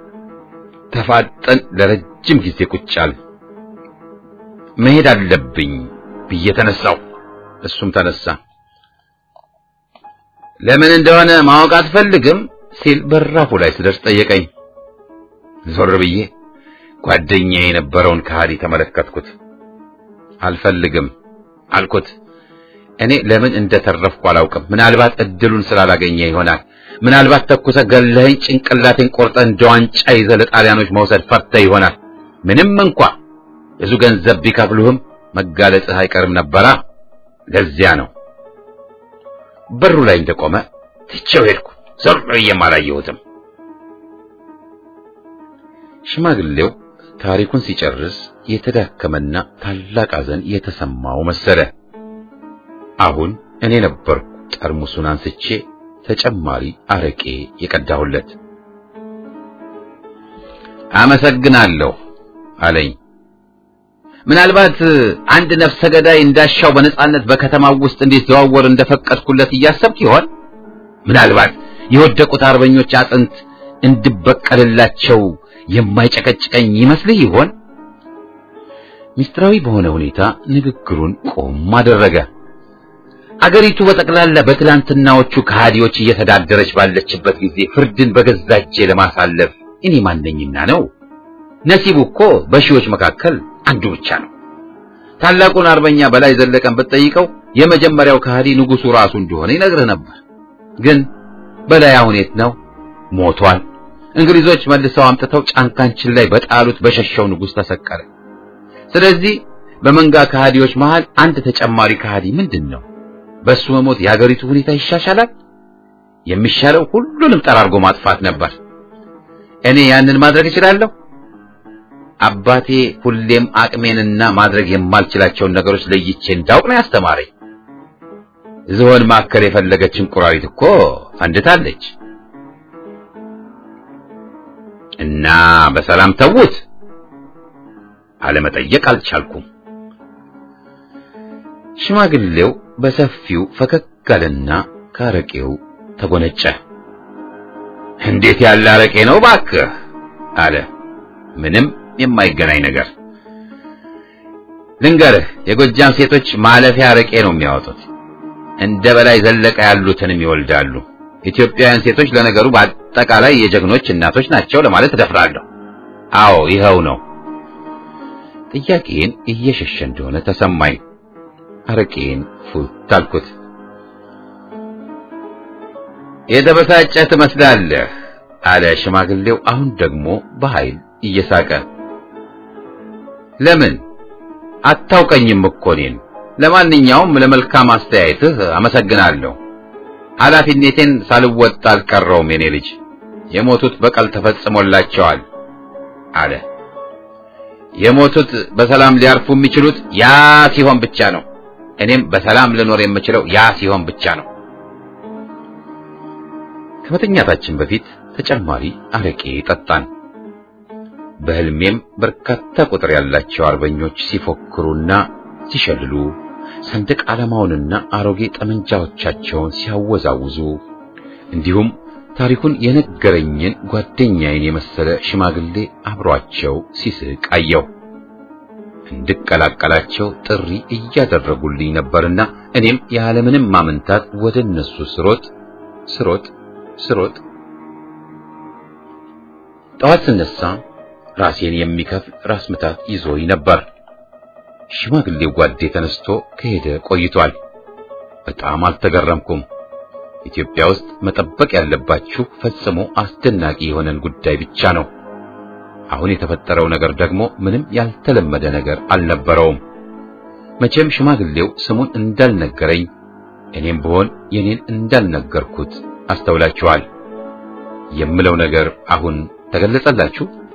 Speaker 1: ተፋጠን ለረጅም ጊዜ ቁጭ አልን። መሄድ አለብኝ ብዬ ተነሳሁ። እሱም ተነሳ። ለምን እንደሆነ ማወቅ አትፈልግም ሲል በራፉ ላይ ስደርስ ጠየቀኝ። ዞር ብዬ ጓደኛዬ የነበረውን ከሃዲ ተመለከትኩት። አልፈልግም አልኩት። እኔ ለምን እንደተረፍኩ አላውቅም። ምናልባት እድሉን ስላላገኘ ይሆናል። ምናልባት ተኩሰ ገለኸኝ ጭንቅላቴን ቆርጠህ እንደ ዋንጫ ይዘህ ለጣሊያኖች መውሰድ ፈርተህ ይሆናል። ምንም እንኳን ብዙ ገንዘብ ቢከፍሉህም መጋለጥህ አይቀርም ነበራ። ለዚያ ነው። በሩ ላይ እንደቆመ ትቼው ሄድኩ። ዞር ብዬም አላየሁትም። ሽማግሌው ታሪኩን ሲጨርስ የተዳከመና ታላቅ ሐዘን የተሰማው መሰለ። አሁን እኔ ነበርኩ ጠርሙሱን አንስቼ ተጨማሪ አረቄ የቀዳሁለት። አመሰግናለሁ አለኝ። ምናልባት አንድ ነፍሰ ገዳይ እንዳሻው በነጻነት በከተማው ውስጥ እንዲዘዋወር እንደፈቀድኩለት እያሰብክ ይሆን? ምናልባት የወደቁት አርበኞች አጥንት እንድበቀልላቸው የማይጨቀጭቀኝ ይመስልህ ይሆን? ሚስጥራዊ በሆነ ሁኔታ ንግግሩን ቆም አደረገ። አገሪቱ በጠቅላላ በትላንትናዎቹ ከሃዲዎች እየተዳደረች ባለችበት ጊዜ ፍርድን በገዛ እጄ ለማሳለፍ እኔ ማንነኝና ነው? ነሲቡ እኮ በሺዎች መካከል አንዱ ብቻ ነው። ታላቁን አርበኛ በላይ ዘለቀን ብትጠይቀው የመጀመሪያው ከሃዲ ንጉሱ ራሱ እንደሆነ ይነግርህ ነበር። ግን በላይ አሁን የት ነው? ሞቷል። እንግሊዞች መልሰው አምጥተው ጫንቃንችን ላይ በጣሉት በሸሸው ንጉስ ተሰቀለ። ስለዚህ በመንጋ ከሃዲዎች መሃል አንድ ተጨማሪ ከሃዲ ምንድነው? በሱ መሞት የሀገሪቱ ሁኔታ ይሻሻላል? የሚሻለው ሁሉንም ጠራርጎ ማጥፋት ነበር። እኔ ያንን ማድረግ እችላለሁ? አባቴ ሁሌም አቅሜንና ማድረግ የማልችላቸውን ነገሮች ለይቼ እንዳውቅ ነው ያስተማረኝ። ዝሆን ማከል የፈለገች እንቁራሪት እኮ ፈንድታለች። እና በሰላም ተውት። አለመጠየቅ አልቻልኩም። ሽማግሌው በሰፊው ፈከክ አለና ካረቄው ተጎነጨ። እንዴት ያለ አረቄ ነው ባክህ አለ። ምንም የማይገናኝ ነገር። ልንገርህ፣ የጎጃም ሴቶች ማለፊያ አረቄ ነው የሚያወጡት። እንደ በላይ ዘለቀ ያሉትንም ይወልዳሉ። ኢትዮጵያውያን ሴቶች ለነገሩ በአጠቃላይ የጀግኖች እናቶች ናቸው ለማለት እደፍራለሁ። አዎ ይኸው ነው። ጥያቄን እየሸሸ እንደሆነ ተሰማኝ። አረቄን ፉት አልኩት። የተበሳጨህ ትመስላለህ አለ ሽማግሌው፣ አሁን ደግሞ በኃይል እየሳቀ። ለምን? አታውቀኝም እኮ እኔን። ለማንኛውም ለመልካም አስተያየትህ አመሰግናለሁ። ኃላፊነቴን ሳልወጣ አልቀረውም። የኔ ልጅ የሞቱት በቀል ተፈጽሞላቸዋል አለ። የሞቱት በሰላም ሊያርፉ የሚችሉት ያ ሲሆን ብቻ ነው። እኔም በሰላም ልኖር የምችለው ያ ሲሆን ብቻ ነው። ከመተኛታችን በፊት ተጨማሪ አረቄ ጠጣን። በህልሜም በርካታ ቁጥር ያላቸው አርበኞች ሲፎክሩና ሲሸልሉ፣ ሰንደቅ ዓላማውንና አሮጌ ጠመንጃዎቻቸውን ሲያወዛውዙ፣ እንዲሁም ታሪኩን የነገረኝን ጓደኛዬን የመሰለ ሽማግሌ አብሯቸው ሲስቅ አየሁ። እንድቀላቀላቸው ጥሪ እያደረጉልኝ ነበርና እኔም ያለምንም ማመንታት ወደ እነሱ ስሮጥ ጠዋት ስነሳ ራሴን የሚከፍል ራስ ምታት ይዞኝ ነበር። ሽማግሌው ጓዴ ተነስቶ ከሄደ ቆይቷል። በጣም አልተገረምኩም። ኢትዮጵያ ውስጥ መጠበቅ ያለባችሁ ፈጽሞ አስደናቂ የሆነን ጉዳይ ብቻ ነው። አሁን የተፈጠረው ነገር ደግሞ ምንም ያልተለመደ ነገር አልነበረውም። መቼም ሽማግሌው ስሙን እንዳልነገረኝ እኔም ብሆን የኔን እንዳልነገርኩት አስተውላችኋል። የምለው ነገር አሁን ተገለጸላችሁ?